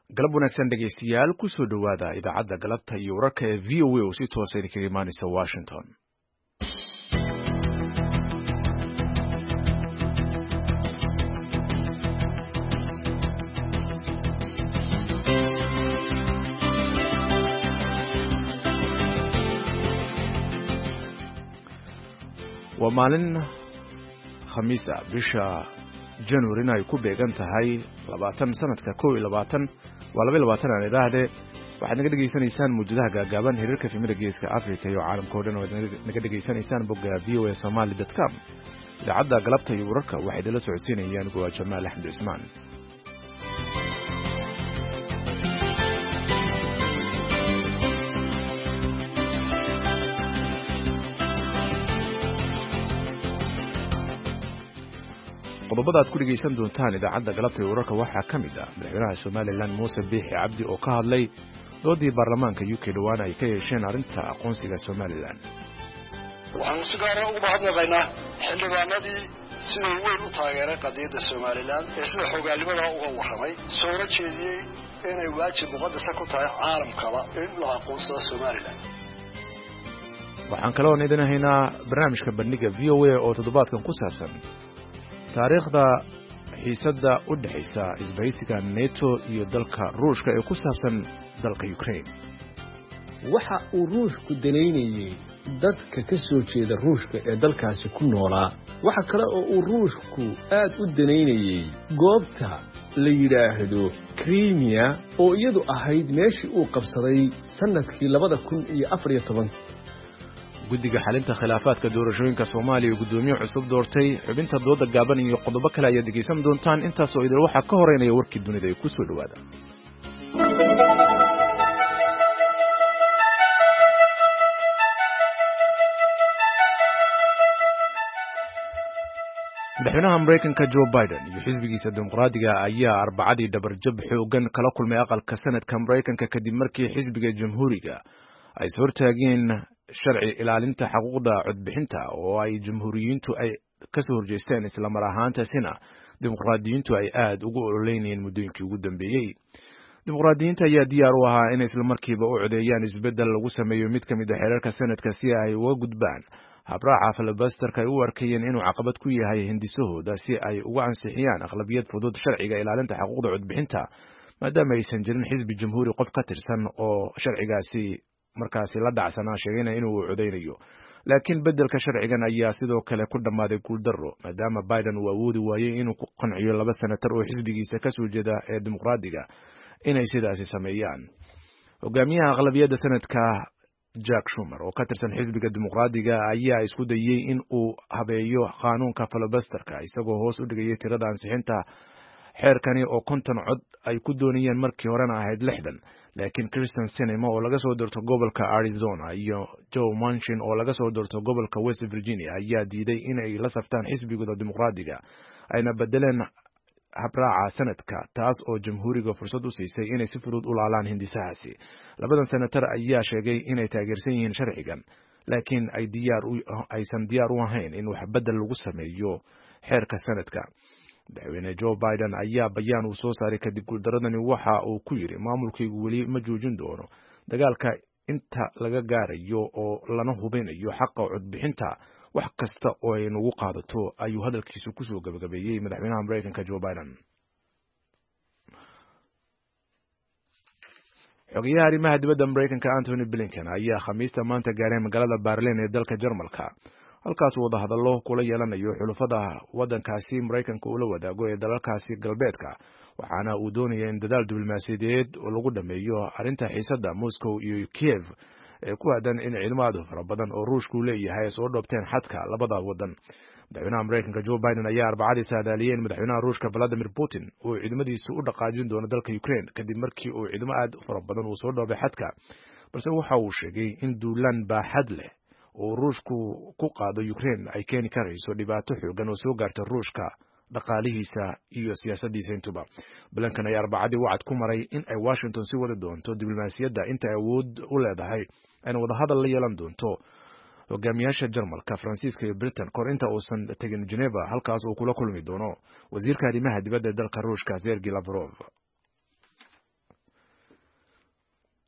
galab wanaagsan dhegaystayaal ku soo dhowaada idaacadda galabta iyo wararka ee VOA oo si toos ah kaga imaanaysa Washington. waa maalin khamiis ah bisha January ay ku beegan tahay 20 sanadka 2020 waa 2020 aan idhaahde waxaad naga dhageysanaysaan muujadaha gaagaaban hirarka filimada geeska Afrika iyo caalamka oo dhan oo naga dhageysanaysaan bogga voasomali.com. idaacadda galabta iyo wararka waxay idila socodsiinayaan go'aa Jamaal Axmed Ismaan. qodobada aad ku dhageysan doontaan idaacadda galabta ee wararka waxaa ka mid ah madaxweynaha Somaliland Muuse Biixi Cabdi oo ka hadlay doodii baarlamaanka UK dhawaan ay ka yeesheen arrinta aqoonsiga Somaliland. waxaan si gaar ah uga mahadnaqaynaa xildhibaanadii sida weyn u taageeray qadiyadda Somaliland ee sida xogaalnimada uga warramay soo rajeediyay inay waajib muqadas ku tahay caalamkaba in la aqoonsado Somaliland. waxaan kaloo idin haynaa barnaamijka bandhiga VOA oo toddobaadkan ku saabsan taariikhda xiisadda u dhaxaysa isbahaysiga NATO iyo dalka Ruushka ee ku saabsan dalka Ukraine. waxa uu Ruushku danaynayay dadka ka soo jeeda Ruushka ee dalkaasi ku noolaa. waxa kale oo uu Ruushku aad u danaynayay goobta la yiraahdo Crimea oo iyadu ahayd meeshii uu qabsaday sanadkii 2014. guddiga xalinta khilaafaadka doorashooyinka Soomaaliya ee gudoomiye cusub doortay xubinta dooda gaaban iyo qodobo kale ayaa dhageysan doontaan. intaas oo idil waxa ka horeynaya warkii dunida ee ku soo dhawaada. madaxweynaha Mareykanka Joe Biden iyo xisbigiisa dimuqraadiga ayaa arbacadii dabarjab xoogan kala kulmay aqalka sanadka Mareykanka kadib markii xisbiga jamhuuriga ay soo hortaageen sharci ilaalinta xuquuqda codbixinta oo ay jamhuuriyiintu ay ka soo horjeesteen isla mar ahaantaasina dimuqraadiyiintu ay aad ugu ololeynayeen muddooyinkii ugu dambeeyay. dimuqraadiyiinta ayaa diyaar u ahaa inay isla markiiba u codeeyaan isbeddel lagu sameeyo mid ka mid ah xeerarka sanadka si ay uga gudbaan habraaca filibusterka ay u arkayeen inuu caqabad ku yahay hindisahooda si ay uga ansixiyaan aqlabiyad fudud sharciga ilaalinta xuquuqda codbixinta maadaama aysan jirin xisbi jamhuuri qof ka tirsan oo sharcigaasi markaasi la dhacsanaa sheegayna inuu codeynayo. laakiin beddelka sharcigan ayaa sidoo kale ku dhammaaday guuldarro maadaama Biden uu awoodi waayey inuu ku qanciyo 2 senatar oo xisbigiisa ka soo jeeda ee dimuqraadiga inay sidaasi sameeyaan. hogaamiyaha aqlabiyadda sanadka Jack Schumer oo ka tirsan xisbiga dimuqraadiga ayaa isku dayay in uu habeeyo qaanuunka filibusterka isagoo hoos u dhigay tirada ansixinta xeerkani oo 50 cod ay ku doonayeen markii horena ahayd 60. laakiin Kristen Sinema oo laga soo doorto gobolka Arizona iyo Joe Manchin oo laga soo doorto gobolka West Virginia ayaa diiday inay la saftaan xisbigooda dimuqraadiga ayna bedeleen habraaca sanadka taas oo jamhuuriga fursad u siisay inay si fudud u laalaan hindisahaasi. labadan senatar ayaa sheegay inay taageersan yihiin sharcigan laakiin aysan diyaar u ahayn in wax bedel lagu sameeyo xeerka sanadka. madaxweyne Joe Biden ayaa bayaan uu soo saaray kadib guuldaradani waxa uu ku yiri maamulkaygu weli ma joojin doono dagaalka inta laga gaarayo oo lana hubinayo xaqa codbixinta wax kasta oo ay nagu qaadato ayuu hadalkiisu ku soo gabagabeeyay madaxweynaha Mareykanka Joe Biden. xogayaha arrimaha dibadda Mareykanka Antony Blinken ayaa khamiista maanta gaaray magaalada Berlin ee dalka Jarmalka halkaas wada hadallo kula yeelanayo xulafada wadankaasi Mareykanka uu la wadaago ee dalalkaasi galbeedka waxaana uu doonayaa in dadaal diblomaasiyadeed oo lagu dhameeyo arrinta xiisadda Moscow iyo Kiev ee ku aadan in ciidamada fara badan oo Ruushku leeyahay soo dhoobteen xadka labada wadan. madaxweynaha Mareykanka Joe Biden ayaa arbacadii saadaaliyay madaxweynaha Ruushka Vladimir Putin oo ciidamadiisu u dhaqaajin doono dalka Ukraine kadib markii uu ciidamo aad u fara badan uu soo dhoobay xadka balse waxa uu sheegay in duulaan baaxad leh oo Ruushku ku qaado Ukraine ay keeni karayso dhibaato xoogan oo soo gaarta Ruushka dhaqaalihiisa iyo siyaasaddiisa intuba. Blinken ayaa arbacadii wacad ku maray in ay Washington si wada doonto diblomaasiyadda inta ay awood u leedahay ayna wada hadal la yeelan doonto hogaamiyaasha Jarmalka, Faransiiska iyo Britain kor inta uusan tegin Geneva halkaas uu kula kulmi doono wasiirka arrimaha dibadda dalka Ruushka Sergey Lavrov.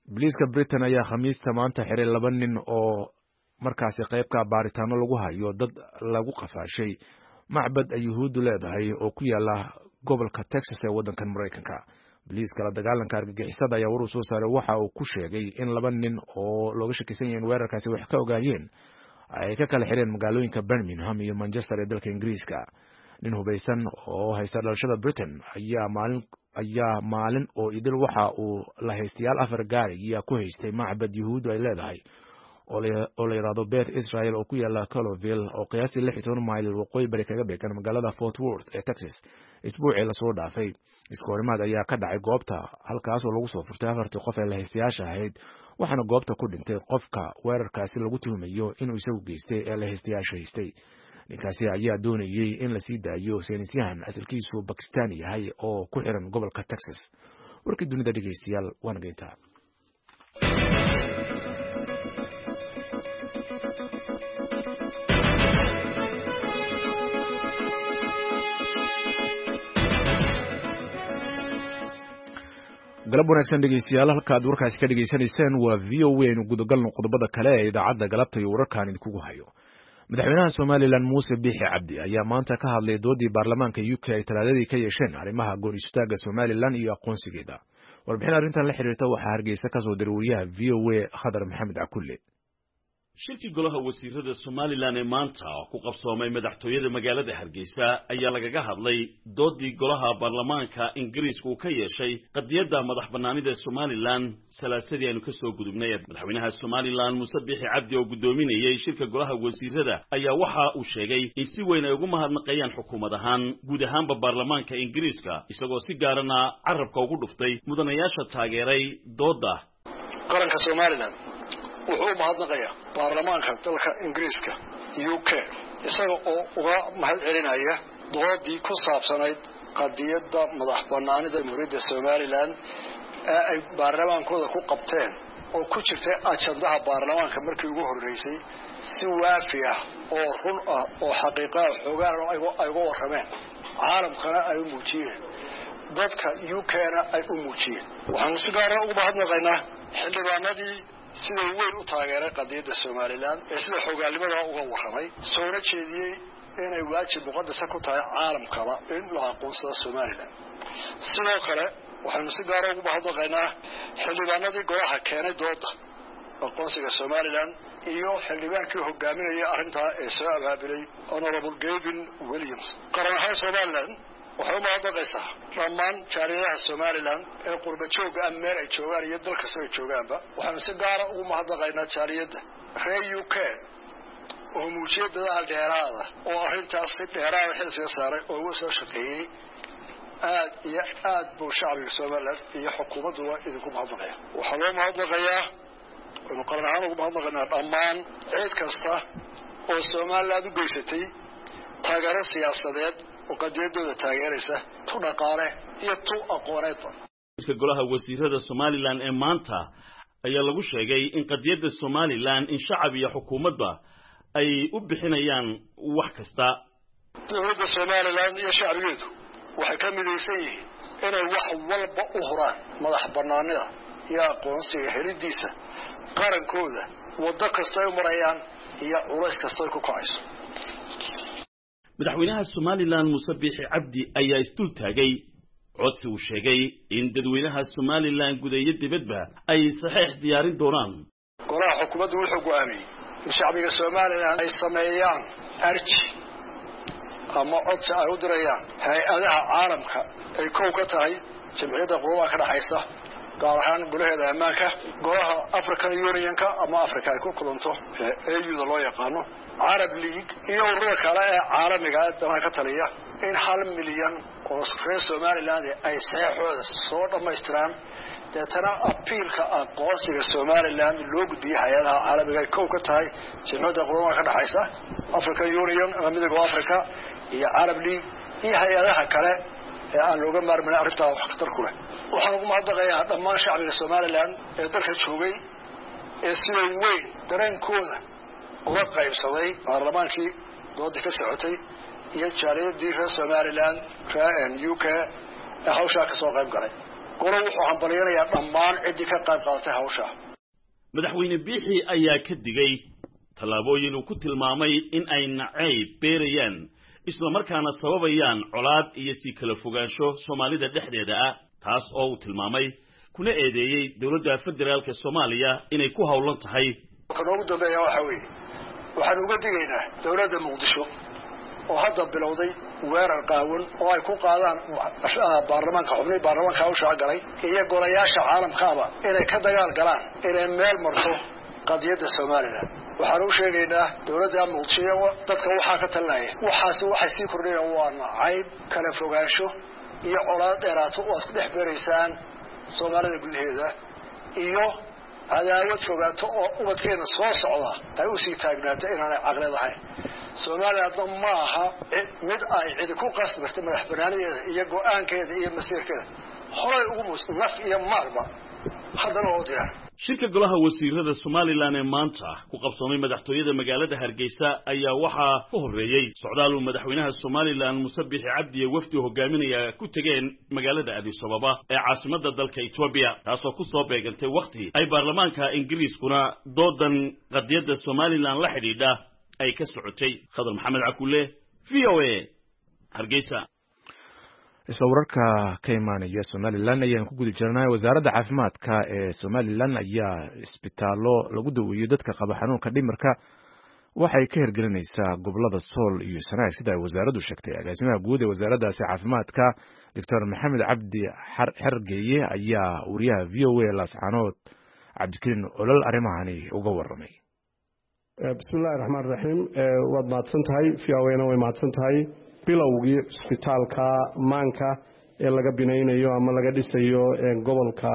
booliiska Britain ayaa khamiista maanta xiray 2 nin oo markaasi qayb ka baaritaano lagu hayo dad lagu qafaashay macbad ay Yuhuuddu leedahay oo ku yaala gobolka Texas ee waddankan Mareykanka. booliiska la dagaalanka argagixisada ayaa war soo saaray waxa uu ku sheegay in 2 nin oo looga shakisan yahay weerarkaasi wax ka ogaayeen ay ka kala xireen magaalooyinka Birmingham iyo Manchester ee dalka Ingiriiska. nin hubaysan oo haysta dhalashada Britain ayaa maalin oo idil waxa uu la haystayaal 4 gaari iyo ku haystay macbad Yuhuuddu ay leedahay oo la yiraahdo Beth Israel oo ku yaala Colorville oo qiyaastii 60 mayl waqooyi bari kaga beekan magaalada Fort Worth ee Texas. isbuucii la soo dhaafay iskoorimaad ayaa ka dhacay goobta halkaas oo lagu soo furtay 4 qof ee la haystayaasha ahayd waxaana goobta ku dhintay qofka weerarkaasi lagu tuhumayo inuu isagu geystay ee la haystayaasha haystay. ninkaasi ayaa doonayay in la sii daayo saynisyahan asalkiisu Pakistan yahay oo ku xiran gobolka Texas. warkii dunida dhageystayaal waan geyntaa. galab wanaagsan dhageystayaal halkaad warkaasi ka dhageysanaysaan waa VOA inu gudagalno qodobada kale ee idaacadda galabta iyo wararkan idinku hayo. madaxweynaha Soomaaliland Muuse Biixi Cabdi ayaa maanta ka hadlay doodii baarlamaanka UK ay talaadadii ka yeesheen arrimaha go'aan Soomaaliland iyo aqoonsigeeda. warbixin arrintan la xiriirta waxaa Hargeysa ka soo diray wariyaha VOA Khadar Maxamed Cakulle. shirkii golaha wasiirada Soomaaliland ee maanta ku qabsoomay madaxtooyada magaalada Hargeysa ayaa lagaga hadlay doodii golaha baarlamaanka Ingiriiska ka yeeshay qadiyada madaxbannaanida Soomaaliland salaasadii aynu ka soo gudubnay. madaxweynaha Soomaaliland Muuse Biixi Cabdi oo gudoominayay shirka golaha wasiirada ayaa waxa uu sheegay in si weyn ay ugu mahadnaqayaan xukuumad ahaan guud ahaanba baarlamaanka Ingiriiska isagoo si gaarana carabka ugu dhuftay mudanayaasha taageeray dooda qaranka Soomaaliland. wuxuu mahadnaqayaa baarlamaanka dalka Ingiriiska UK isaga oo uga mahad celinaya doodii ku saabsanayd qadiyada madaxbannaanida Jamhuuriyadda Soomaaliland ee ay baarlamaankooda ku qabteen oo ku jirtay ajandaha baarlamaanka markii ugu horeysay si waafi ah oo run ah oo xaqiiqo ah xogaan ay uga warrameen caalamkana ay muujiyeen dadka UK-na ay u muujiyeen. waxaan si gaar ah uga mahadnaqaynaa xildhibaanadii sida weyn u taageeray qadiyada Soomaaliland ee sida xoogaalnimada uga warramay soo jeediyay inay waajib muqadas ku tahay caalamkaba in la aqoonsado Soomaaliland. sidoo kale waxaan si gaar ah uga mahadnaqaynaa xildhibaanadii golaha keenay dooda aqoonsiga Soomaaliland iyo xildhibaankii hogaaminaya arrinta ee soo abaabulay Honorable Gavin Williams. qaranka Soomaaliland waxay mahadnaqaysaa dhammaan jaariyadaha Soomaaliland ee qurba jooga meel ay joogaan iyo dalka soo joogaanba. waxaan si gaar ah ugu mahadnaqaynaa jaariyada reer UK oo muujiyada dheeraada oo arrintaas si dheeraad ah xil saaray oo uu soo shaqeeyay aad iyo aad buu shacbiga Soomaaliland iyo xukuumaddu idinku mahadnaqaya. waxaan loo mahadnaqayaa inuu qaran ahaan ugu mahadnaqaynaa dhammaan cid kasta oo Soomaaliland u geysatay taageero siyaasadeed وقديدوda taageeraysa tu dhaqaale iyo tu aqooneedba. shirka golaha wasiirada Soomaaliland ee maanta ayaa lagu sheegay in qadiyada Soomaaliland in shacab iyo xukuumadba ay u bixinayaan wax kasta. dowladda Soomaaliland iyo shacbigeedu waxay ka midaysan yihiin inay wax walba u huraan madax bannaanida iyo aqoonsiga helidiisa qarankooda wada kasta ay marayaan iyo culays kasta ay ku kacayso. madaxweynaha Soomaaliland Muuse Biixi Cabdi ayaa istul taagay codsi uu sheegay in dadweynaha Soomaaliland gudaha dibadba ay saxiix diyaarin doonaan. golaha xukuumaddu wuxuu go'aamiyay in shacbiga Soomaaliland ay sameeyaan arji ama codsi ay u dirayaan hay'adaha caalamka ay koow ka tahay jamciyadda quruumaha ka dhaxaysa gaar ahaan golaheeda ammaanka golaha African Unionka ama Afrika ay ku kulanto AU-da loo yaqaano Arab League iyo ururada kale ee caalamiga ah ee ka taliya in 1 milyan oo reer Soomaaliland ay saxooda soo dhameystiraan deetana appealka aqoonsiga Soomaaliland loo gudbiyay hay'adaha caalamiga ay koow ka tahay jamciyadda quruumaha ka dhaxaysa African Union ama midowga Afrika iyo Arab League iyo hay'adaha kale ee aan looga maarmin arrinta wax ka tar ku leh. waxaan ugu mahadnaqayaa dhammaan shacbiga Soomaaliland ee dalka joogay ee sida weyn dareenkooda uga qaybsaday baarlamaankii doodii ka socotay iyo jaariyadii reer Soomaaliland reer UK ee hawsha ka soo qayb galay. golo wuxuu hambalyeynaya dhammaan cidii ka qayb qaadatay hawsha madaxweyne biixi ayaa ka digay tallaabooyin uu ku tilmaamay in ay nacayb beerayaan isla markaana sababayaan colaad iyo si kala fogaansho Soomaalida dhexdeeda ah taas oo uu tilmaamay kuna eedeeyay dawladda federaalka Soomaaliya inay ku hawlan tahay kana ugu dambeeya waxa weeye waxaan uga digaynaa dawladda Muqdisho oo hadda bilowday weerar qaawan oo ay ku qaadaan baarlamaanka xubnaha baarlamaanka oo shaqalay iyo golayaasha caalamka inay ka dagaal galaan inay meel marto qadiyadda Soomaaliya waxaan u sheegaynaa dawladda Muqdisho dadka waxa ka talinaya waxay sii kordhayaan waa nacayb kala fogaansho iyo colaad dheeraato oo isku dhex beeraysaan Soomaalida gudaheeda iyo cadaawad fogaato oo ubadkeena soo socda ay u sii taagnaata inaanay caqlidahay Soomaaliya ma aha mid ay cid ku qasbata madaxbannaanideeda iyo go'aankeeda iyo masiirkeeda horay ugu musnaf iyo maalba haddana oo diyaar shirka golaha wasiirada Somaliland ee maanta ku qabsoomay madaxtooyada magaalada Hargeysa ayaa waxa ka horeeyay socdaal uu madaxweynaha Somaliland Muuse Biixi Cabdi wafdi hogaaminaya ku tageen magaalada Addis Ababa ee caasimadda dalka Ethiopia taasoo ku soo beegantay waqti ay baarlamaanka Ingiriiskuna doodan qadiyadda Somaliland la xidhiidha ay ka socotay Khadar Maxamed Cakulle VOA Hargeysa wararka ka imaanaya Somaliland ayaan ku guda jirnay wasaaradda caafimaadka ee Somaliland ayaa isbitaallo lagu daweeyo dadka qaba xanuunka dhimirka waxay ka hirgelinaysaa gobolada Sool iyo Sanaag sida ay wasaaraddu sheegtay agaasimaha guud ee wasaaraddaasi caafimaadka Dr. Maxamed Cabdi Xergeeye ayaa wariyaha VOA Laascaanood Cabdikariin Olol arimahani uga waramay bismillaahir rahmaanir rahiim waad maadsantahay VOA way maadsantahay bilowgii isbitaalka maanka ee laga binaynayo ama laga dhisayo gobolka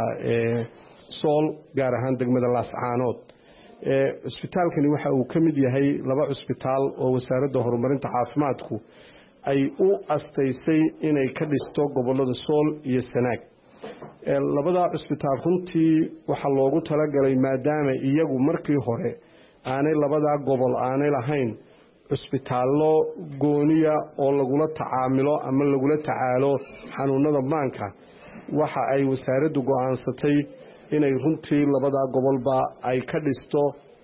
Sool gaar ahaan degmada Laascaanood isbitaalkani waxa uu ka mid yahay laba isbitaal oo wasaaradda horumarinta caafimaadku ay u astaysay inay ka dhisto gobolada Sool iyo Sanaag labada isbitaal runtii waxa loogu talagalay maadaama iyagu markii hore aanay labada gobol aanay lahayn isbitaallo gooniya oo lagula tacaamilo ama lagula tacaalo xanuunada maanka waxa ay wasaaraddu go'aansatay inay runtii labada gobolba ay ka dhisto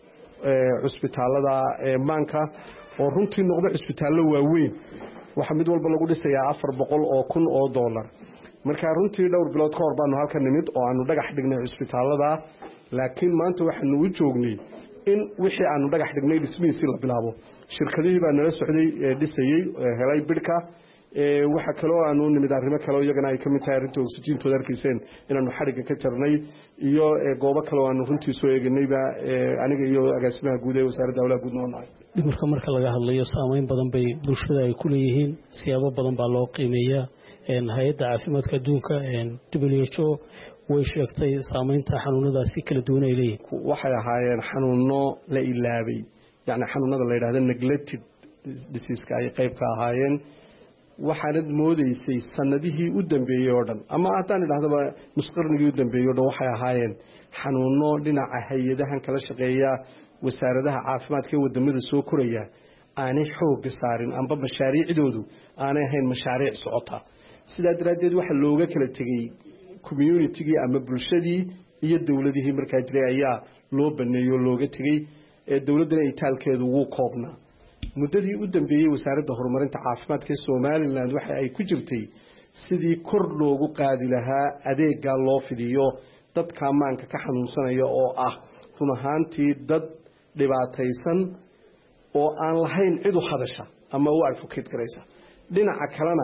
isbitaallada maanka oo runtii noqdo isbitaallo waaweyn waxa mid walba lagu dhisayaa 400,000 oo dollar marka runtii dhowr bilood ka hor baanu halkan nimid oo aanu dhagax dhignay isbitaallada laakiin maanta waxaanu u joognay in wixii aanu dhagax dhignay dhismihiisii la bilaabo shirkadihii baa nala socday dhisayay helay bidhka waxa kale oo aanu nimid arrimo kale oo iyagana ay ka mid tahay arrinta oksijiintooda arkayseen inaanu xadhigga ka jarnay iyo goobo kale oo aanu runtii soo eeganayba aniga iyo agaasimaha guud ee wasaaradda howlaha guud noonahay dhimirka marka laga hadlayo saameyn badan bay bulshada ay ku leeyihiin siyaabo badan baa loo qiimeeyaa hay'adda caafimaadka adduunka WHO way sheegtay saameynta xanuunadaasi kala duwan ay leeyihiin waxay ahaayeen xanuuno la ilaabay yani xanuunada la yiraahdo neglected disease ay qayb ka ahaayeen waxaanad moodaysay sanadihii u dambeeyay oo dhan ama haddaan idhaahdaba nusqarnigii u dambeeyay oo dhan waxay ahaayeen xanuuno dhinaca hay'adahan kala shaqeeya wasaaradaha caafimaadka ee wadamada soo koraya aanay xoog saarin amba mashaariicdoodu aanay ahayn mashaariic socota sidaa daraadeed waxa looga kala tagay community ama bulshadii iyo dawladihii markaa jiray ayaa loo baneeyo looga tagay dawladana ay taalkeedu wuu koobnaa muddadii u dambeeyay wasaaradda horumarinta caafimaadka Somaliland waxa ay ku jirtay sidii kor loogu qaadi lahaa adeega loo fidiyo dadka maanka ka xanuunsanaya oo ah run ahaantii dad dhibaataysan oo aan lahayn cid u hadasha ama u advocate garaysa dhinaca kalena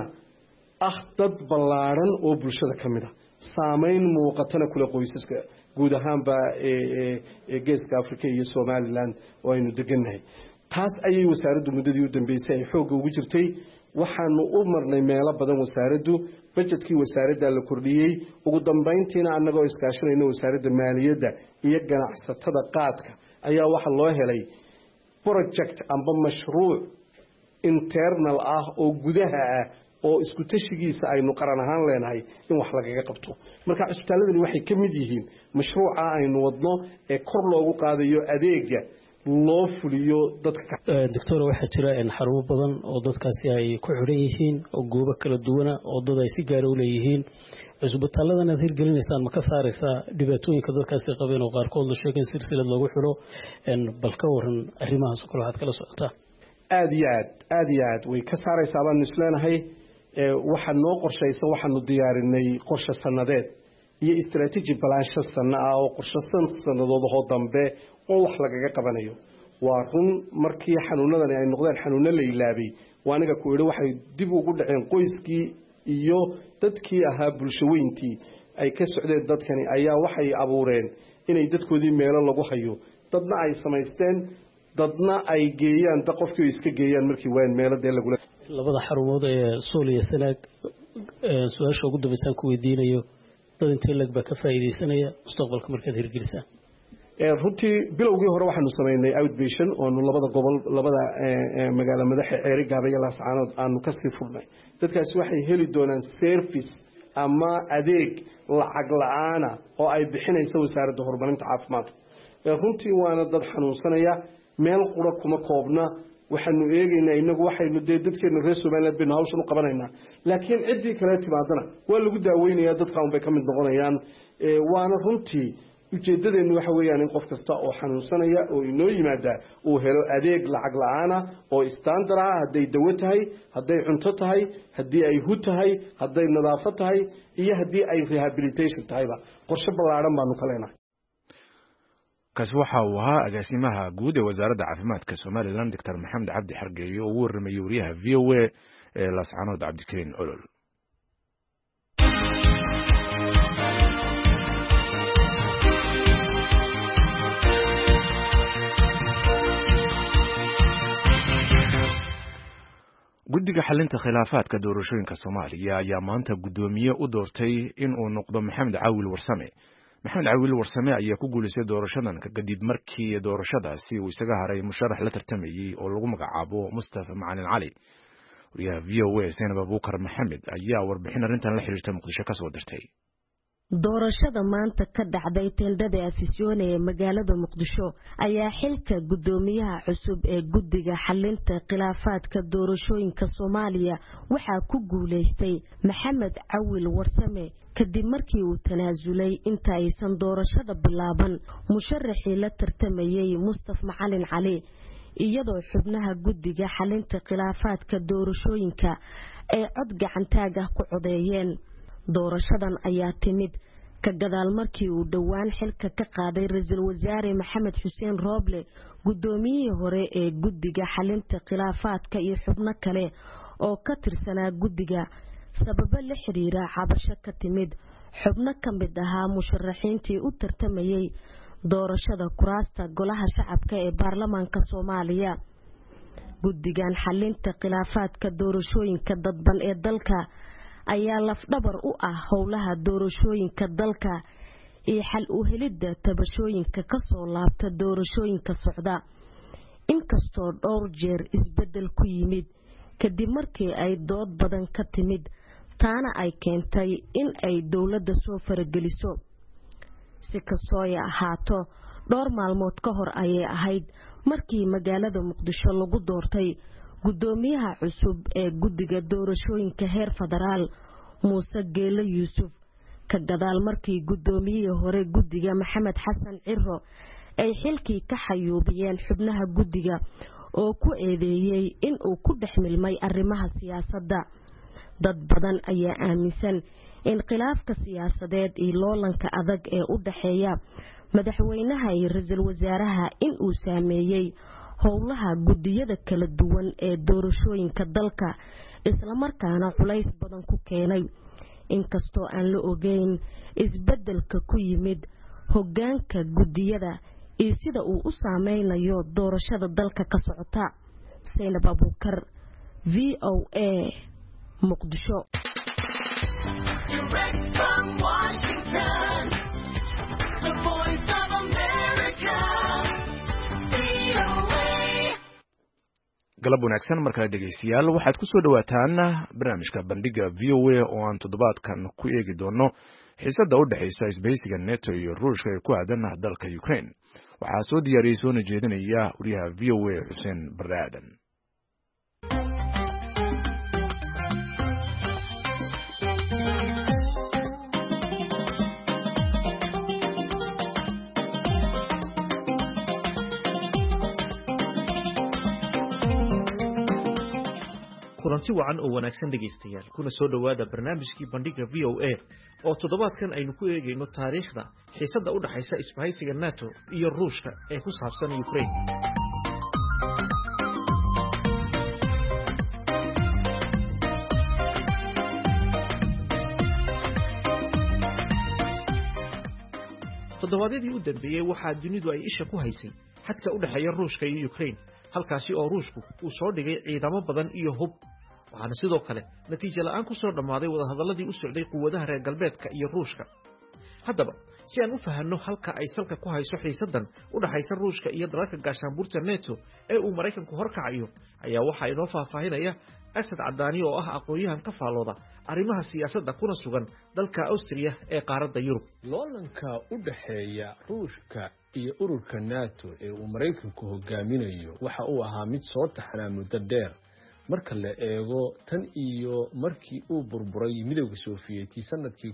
dad ballaaran oo bulshada ka mid ah saameyn muuqatana kula qoysaska guud ahaanba geeska Afrika iyo Somaliland oo aynu degannahay taas ayay wasaaraddu muddadii u dambeysay ay xoog ugu jirtay waxaanu u marnay meelo badan wasaaraddu budgetkii wasaaradda la kordhiyay ugu dambeyntiina annagoo iskaashanayna wasaaradda maaliyadda iyo ganacsatada qaadka ayaa waxa loo helay project amba mashruuc internal oo gudaha oo isku tashigiisa aynu qaran ahaan leenahay in wax lagaga qabto marka isbitaaladani waxay ka mid yihiin mashruuca aynu wadno ee kor loogu qaadayo adeega loo fuliyo dadka. Doctor waxa jira in xarumo badan oo dadkaasi ay ku xiran yihiin oo goobo kala duwan oo dad ay si gaar ah u leeyihiin isbitaaladana hirgelinaysan ma ka saaraysaa dhibaatooyinka dadkaasi qabeen oo qaarkood la sheegay silsilad lagu xiro bal ka waran arrimahaas oo kale waxaad kala socotaa. aad iyo aad way ka saaraysaa baan isleenahay waxa noo qorshaysan waxaanu diyaarinay qorshe sanadeed iyo strategy plan sana ah oo qorshe sanadood oo dambe oo wax lagaga qabanayo. waa run markii xanuunadan ay noqdeen xanuuno la ilaabay waaniga ku yiri waxay dib ugu dhaceen qoyskii iyo dadkii ahaa bulshaweyntii ay ka socdeen dadkani ayaa waxay abuureen inay dadkoodii meelo lagu hayo dadna ay samaysteen dadna ay geeyaan qofkii iska geeyaan markii waan meelada lagu labada xarumood ee Soomaaliya sanaag su'aasha ugu dambaysan ku weydiinayo dad intee lag ba ka faa'iideysanaya mustaqbalka markaad hirgelisaan. runtii bilowgii hore waxaanu sameynay outpatient oo labada gobol labada magaalo madaxa Ceeri Gaabaya Laascaanood aanu ka sii furnay. dadkaas waxay heli doonaan service ama adeeg lacag la'aan oo ay bixinayso wasaaradda horumarinta caafimaadka. runtii waana dad xanuunsanaya meel qura kuma koobna waxaanu eegaynaa inagu waxaynu dadkeena reer Soomaaliyeed been hawshan u qabanaynaa laakiin cidii kale timaadana waa lagu daaweynayaa dadka un bay ka mid noqonayaan. waana runtii ujeedadeenu waxa weeyaan in qof kasta oo xanuunsanaya oo inoo yimaada uu helo adeeg lacag la'aan oo standard ah haday dawo tahay haday cunto tahay hadii ay hu tahay haday nadaafad tahay iyo hadii ay rehabilitation tahayba qorshe ballaaran baanu ka leenahay. kaasi waxa uu ahaa agaasimaha guud ee wasaaradda caafimaadka Soomaaliland Dr. Maxamed Cabdi Xargeeyo oo warramay wariyaha VOA ee Laascaanood Cabdikariin Olol. guddiga xalinta khilaafaadka doorashooyinka Soomaaliya ayaa maanta gudoomiye u doortay in uu noqdo Maxamed Caawil Warsame. Maxamed Caawil Warsame ayaa ku guuleystay doorashadan kadib markii doorashadaasi uu isaga haray musharax la tartamayay oo lagu magacaabo Mustafa Macalin Cali. wariyaha VOA Seenab Abuukar Maxamed ayaa warbixin arrintan la xiriirtay Muqdisho ka soo dirtay. doorashada maanta ka dhacday teendhada afisyoon ee magaalada Muqdisho ayaa xilka gudoomiyaha cusub ee guddiga xalinta khilaafaadka doorashooyinka Soomaaliya waxaa ku guuleystay Maxamed Caawil Warsame kadib markii uu tanaasulay inta aysan doorashada bilaaban musharaxii la tartamayay Mustafa Macalin Cali iyadoo xubnaha guddiga xalinta khilaafaadka doorashooyinka ay cod gacantaag ah ku codeeyeen. doorashadan ayaa timid ka gadaal markii uu dhawaan xilka ka qaaday ra'iisul wasaare Maxamed Xuseen Rooble gudoomiyihii hore ee guddiga xalinta khilaafaadka iyo xubno kale oo ka tirsanaa guddiga sababo la xiriira cabasho ka timid xubno ka mid ahaa musharaxiintii u tartamayay doorashada kuraasta golaha shacabka ee baarlamaanka Soomaaliya. guddigan xalinta khilaafaadka doorashooyinka dadban ee dalka ayaa lafdhabar u ah howlaha doorashooyinka dalka iyo xal u helidda tabashooyinka ka soo laabta doorashooyinka socda. inkastoo dhowr jeer isbedel ku yimid kadib markii ay dood badan ka timid taana ay keentay in ay dawladda soo farageliso. si kastoo ay ahaato dhowr maalmood ka hor ayay ahayd markii magaalada Muqdisho lagu doortay gudoomiyaha cusub ee guddiga doorashooyinka heer federaal Muuse Geelo Yuusuf ka gadaal markii gudoomiyihii hore guddiga Maxamed Xasan Ciro ay xilkii ka xayuubiyeen xubnaha guddiga oo ku eedeeyay in uu ku dhexmilmay arrimaha siyaasadda. dad badan ayaa aaminsan in khilaafka siyaasadeed iyo loolanka adag ee u dhaxeeya madaxweynaha iyo ra'iisul wasaaraha in uu saameeyay howlaha guddiyada kala duwan ee doorashooyinka dalka isla markaana culays badan ku keenay. inkastoo aan la ogeyn isbedelka ku yimid hoggaanka guddiyada iyo sida uu u saameynayo doorashada dalka ka socota. Seenab Abuukar VOA Muqdisho. galab wanaagsan markale dhegeystayaal waxaad ku soo dhawaataan barnaamijka bandhiga VOA oo aan toddobaadkan ku eegi doono xiisadda u dhexaysa isbahaysiga neto iyo ruushka ee ku aadan dalka Ukraine. waxaa soo diyaariyey soona jeedinaya wariyaha VOA Xuseen Barre Aadan. kulanti wacan oo wanaagsan dhegaystayaal kuna soo dhowaada barnaamijkii bandhiga VOA oo toddobaadkan aynu ku eegayno taariikhda xiisadda u dhaxaysa isbahaysiga NATO iyo Ruushka ee ku saabsan Ukraine. toddobaadyadii u dambeeyey waxaa dunidu ay isha ku haysay xadka u dhaxeeya Ruushka iyo Ukraine, halkaasi oo Ruushku uu soo dhigay ciidamo badan iyo hub. waxaana sidoo kale natiijo la'aan ku soo dhammaaday wadahadalladii u socday quwadaha reer galbeedka iyo Ruushka. haddaba si aan u fahanno halka ay salka ku hayso xiisaddan u dhaxaysa Ruushka iyo dalalka gaashaanbuurta NATO ee uu Maraykanku horkacayo, ayaa waxaa inoo faahfaahinaya Asad Cadaani oo ah aqoon-yahan ka faallooda arrimaha siyaasadda kuna sugan dalka Austria ee qaaradda Yurub. loolanka u dhaxeeya Ruushka iyo ururka NATO ee uu Maraykanku hogaaminayo waxa uu ahaa mid soo taxnaa muddo dheer marka la eego tan iyo markii uu burburay midowga Sofiyeeti sanadkii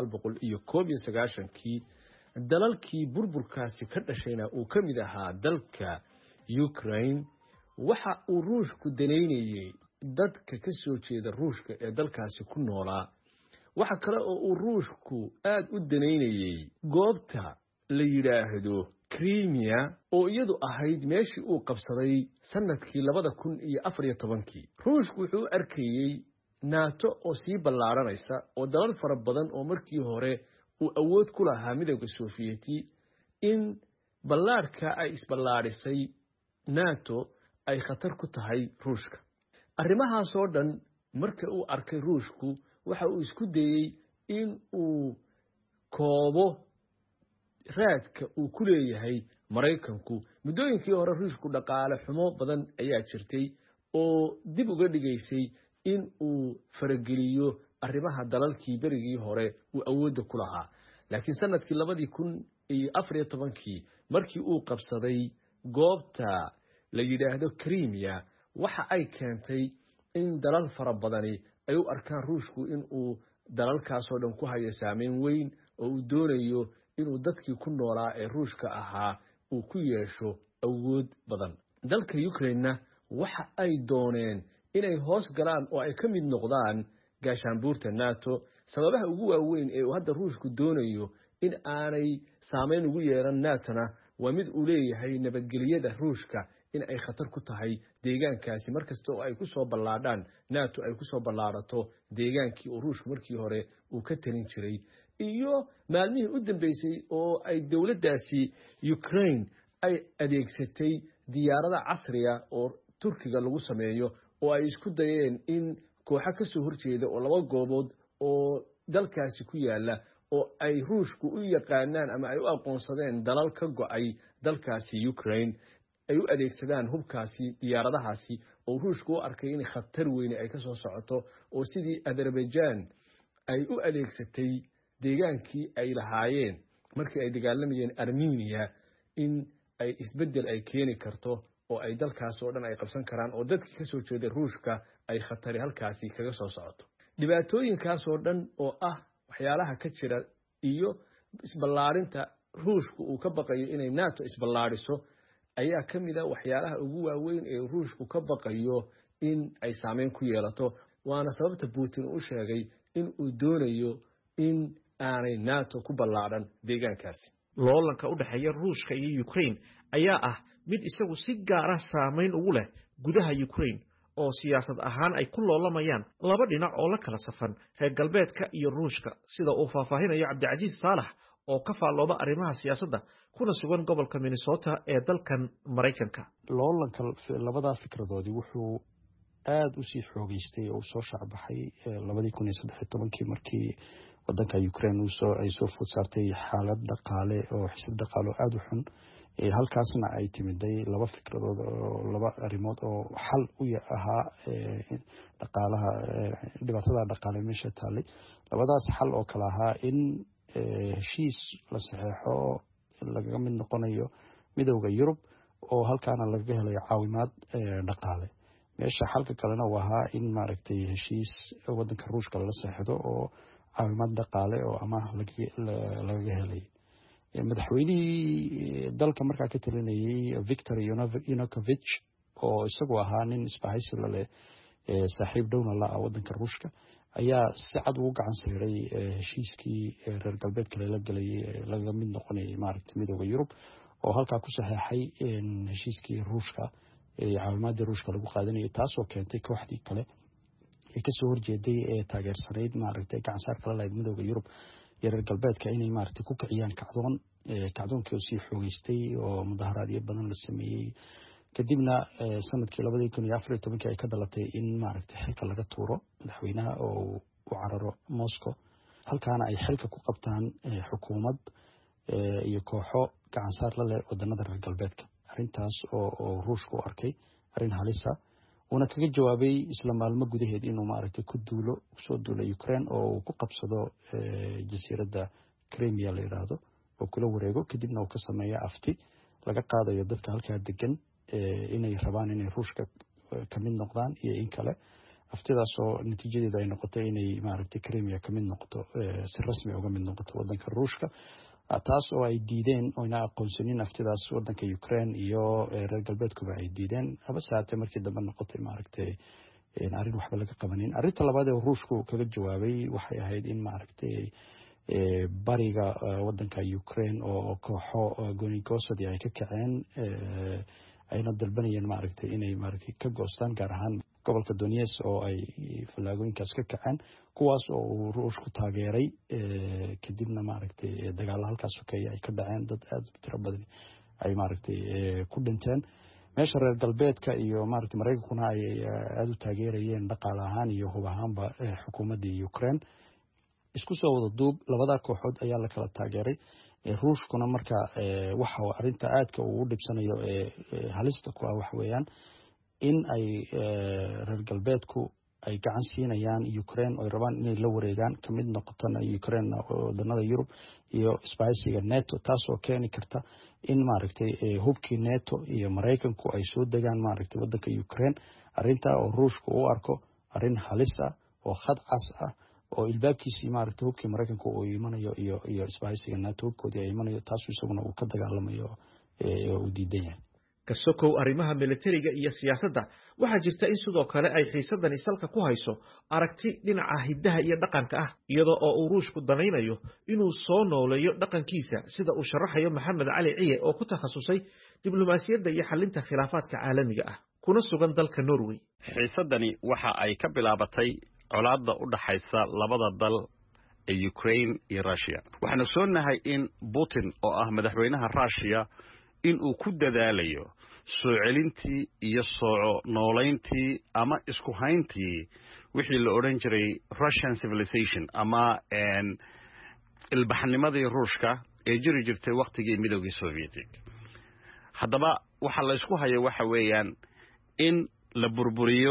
1991 dalalkii burburkaasi ka dhashayna uu ka mid ahaa dalka Ukraine. waxa uu Ruushku daneynayay dadka ka soo jeeda Ruushka ee dalkaasi ku noolaa. waxa kale oo uu Ruushku aad u daneynayay goobta la yiraahdo Crimea oo iyadu ahayd meeshii uu qabsaday sanadkii 2014. Ruushku wuxuu arkayay NATO oo sii ballaaranaysa oo dalal fara badan oo markii hore uu awood ku lahaa midowga Sofiyeeti in ballaarka ay isballaarisay NATO ay khatar ku tahay Ruushka. arrimahaas oo dhan marka uu arkay Ruushku waxa uu isku dayay in uu koobo raadka uu ku leeyahay Maraykanku. muddooyinkii hore Ruushku dhaqaale xumo badan ayaa jirtay oo dib uga dhigaysay in uu farageliyo arrimaha dalalkii berigii hore uu awoodda ku lahaa. laakiin sanadkii 2014 markii uu qabsaday goobta la yiraahdo Crimea waxa ay keentay in dalal fara badani ay u arkaan Ruushku in uu dalalkaas oo dhan ku hayo saameyn weyn oo uu doonayo inuu dadkii ku noolaa ee Ruushka ahaa uu ku yeesho awood badan. dalka Ukraine waxa ay dooneen inay hoos galaan oo ay ka mid noqdaan gaashaanbuurta NATO. sababaha ugu waaweyn ee uu hadda Ruushku doonayo in aanay saameyn ugu yeelan NATO-na waa mid uu leeyahay nabadgelyada Ruushka in ay khatar ku tahay deegaankaasi markasta oo ay ku soo ballaadhaan NATO ay ku soo ballaarato deegaankii oo Ruushku markii hore uu ka talin jiray. iyo maalmihii u dambeysay oo ay dawladdaasi Ukraine ay adeegsatay diyaarada casriya oo Turkiga lagu sameeyo oo ay isku dayeen in kooxo ka soo horjeeda oo laba goobood oo dalkaasi ku yaala oo ay Ruushku u yaqaanaan ama ay u aqoonsadeen dalal ka go'ay dalkaasi Ukraine ay u adeegsadaan hubkaasi diyaaradahaasi oo Ruushku u arkay in khatar weyn ay ka soo socoto oo sidii Azerbaijan ay u adeegsatay deegaankii ay lahaayeen markii ay dagaalamayeen Armenia in ay isbedel ay keeni karto oo ay dalkaas oo dhan ay qabsan karaan oo dadkii ka soo jeeday Ruushka ay khatari halkaasi kaga soo socoto. dhibaatooyinkaas oo dhan oo waxyaalaha ka jira iyo isballaarinta Ruushku uu ka baqayo inay NATO isballaariso ayaa ka mid ah waxyaalaha ugu waaweyn ee Ruushku ka baqayo in ay saameyn ku yeelato. waana sababta Putin uu sheegay in uu doonayo in aanay NATO ku ballaaran deegaankaasi. loolanka u dhaxeeya Ruushka iyo Ukraine ayaa ah mid isagu si gaar ah saameyn ugu leh gudaha Ukraine oo siyaasad ahaan ay ku loolamayaan laba dhinac oo la kala safan reer galbeedka iyo Ruushka, sida uu faahfaahinayo Cabdicasiis Saalax oo ka faallooda arrimaha siyaasadda kuna sugan gobolka Minnesota ee dalkan Maraykanka. loolanka labada fikradoodii wuxuu aad u sii xoogeystay oo soo shacbaxay 2013 markii wadanka Ukraine ay soo food saartay xaalad dhaqaale oo xisab dhaqaale aad u xun halkaasna ay timiday laba fikradood oo laba arrimood oo xal u ahaa dhaqaalaha dhibaatada dhaqaale meesha taallay labadaas xal oo kala ahaa in heshiis la saxeexo laga mid noqonayo midowda Yurub oo halkaana laga helayo caawimaad dhaqaale meesha xalka kalena uu ahaa in maaragtay heshiis wadanka Ruushka la saxeexdo oo caawimaad dhaqaale oo ama laga helay madaxweynihii dalka markaa ka talinayay Viktor Yanukovych oo isagu ahaa nin isbahaysi la leh saaxiib dhowna la ah wadanka Ruushka ayaa si cad ugu gacan sayray heshiiskii reer galbeedka la galay laga mid noqonayay maaragtay midowda Yurub oo halkaa ku saxeexay heshiiskii Ruushka caawimaadii Ruushka lagu qaadanayay taasoo keentay kooxdii kale ee ka soo horjeeday taageersanayd maaragtay gacan saar kala lahayd midowda Yurub iyo reer galbeedka inay maaragtay ku kiciyaan kacdoonkii oo sii xoogeystay oo mudaharaadyo badan la sameeyey kadibna sanadkii 2014 ay ka dhalatay in maaragtay xilka laga tuuro madaxweynaha oo u cararo Moscow halkaana ay xilka ku qabtaan xukuumad iyo kooxo gacan saar la leh wadanada reer galbeedka arrintaas oo Ruushku u arkay arrin halisa una kaga jawaabay isla maalmo gudaheed inuu maaragtay soo duulo Ukraine oo uu ku qabsado jasiiradda Crimea la yiraahdo oo kula wareego kadibna uu ka sameeyo afti laga qaadayo dadka halkaa degan inay rabaan inay Ruushka ka mid noqdaan iyo in kale aftidaas oo natiijadeedu ay noqotay inay maaragtay Crimea ka mid noqoto si rasmi uga mid noqoto wadanka Ruushka taas oo ay diideen oo ina aqoonsanin aftidaas wadanka Ukraine iyo reer galbeedkuba ay diideen haba saate markii dambe noqotay maaragtay arrin waxba laga qabanin arrinta labaad ee Ruushku kaga jawaabay waxay ahayd in maaragtay bariga wadanka Ukraine oo kooxo goonigoosad ay ka kaceen ayna dalbanayeen maaragtay inay maaragtay ka goostaan gaar ahaan gobolka Donetsk oo ay falaagooyinkaas ka kaceen kuwaas oo Ruushku taageeray kadibna maaragtay dagaal halkaas ay ka dhaceen dad aad u tiro badan ay maaragtay ku dhinteen meesha reer galbeedka iyo maaragtay Mareykankuna ay aad u taageerayeen dhaqaale ahaan iyo hub ahaanba xukuumadda Ukraine isku soo wada duub labada kooxood ayaa la kala taageeray Ruushkuna marka waxa arinta aadka uu dhibsanayo halista ku ah wax weeyaan in ay reer galbeedku ay gacan siinayaan Ukraine oo rabaan inay la wareegaan kamid noqotana Ukraine wadanada Yurub iyo isbahaysiga NATO taasoo keeni karta in maaragtay hubkii NATO iyo Mareykanku ay soo degaan maaragtay wadanka Ukraine arinta oo Ruushku u arko arin halis ah oo khad cas ah oo ilbaabkiisii maaragtay hubkii Mareykanku uu imanayo iyo isbahaysiga NATO hubkoodii ay imanayo taas isaguna uu ka dagaalamayo uu diidan yahay kasokow arrimaha militariga iyo siyaasadda waxaa jirta in sidoo kale ay xiisadani salka ku hayso aragti dhinaca hiddaha iyo dhaqanka ah iyadoo oo uu Ruushku danaynayo inuu soo nooleeyo dhaqankiisa sida uu sharaxayo Maxamed Cali Ciye oo ku takhasusay diblomaasiyadda iyo xalinta khilaafaadka caalamiga ah kuna sugan dalka Norway xiisadani waxa ay ka bilaabatay colaadda u dhaxaysa labada dal ee Ukraine iyo Russia waxaanu soonahay in Putin oo ah madaxweynaha Russia in uu ku dadaalayo soo celintii iyo soo nooleyntii ama isku hayntii wixii la oran jiray Russian civilization ama ilbaxnimadii Ruushka ee jiri jirtay waqtigii midowgii Soviyetic haddaba waxa la isku hayo waxa weeyaan in la burburiyo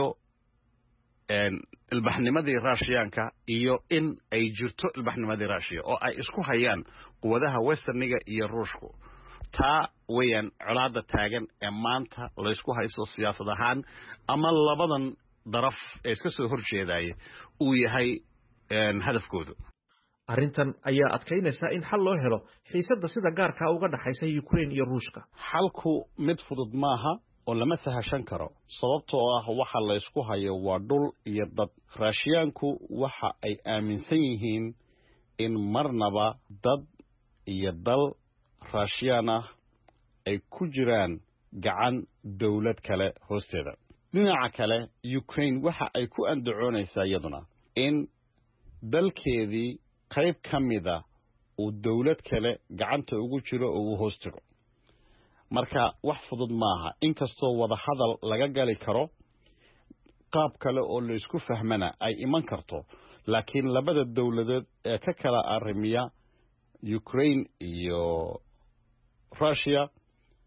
ilbaxnimadii Russianka iyo in ay jirto ilbaxnimadii Russia oo ay isku hayaan quwadaha Westerniga iyo Ruushku taa weeyaan colaadda taagan ee maanta la isku hayso siyaasad ahaan ama labadan daraf ee iska soo horjeedaya uu yahay hadafkoodu arrintan ayaa adkaynaysa in xal loo helo xiisadda sida gaarka uga dhaxaysa Ukraine iyo Ruushka xalku mid fudud maaha oo lama sahashan karo sababtoo ah waxa la isku hayo waa dhul iyo dad Ruushyaanku waxa ay aaminsan yihiin in marnaba dad iyo dal Ruushiyaan ah ay ku jiraan gacan dawlad kale hoosteeda dhinaca kale Ukraine waxa ay ku andacoonaysaa iyaduna in dalkeedii qayb kamida uu dawlad kale gacanta ugu jiro oo uu hoostigo marka wax fudud maaha inkastoo wada hadal laga gali karo qaab kale oo la isku fahmana ay iman karto laakiin labada dawladood ee ka kala arrimiya Ukraine iyo Russia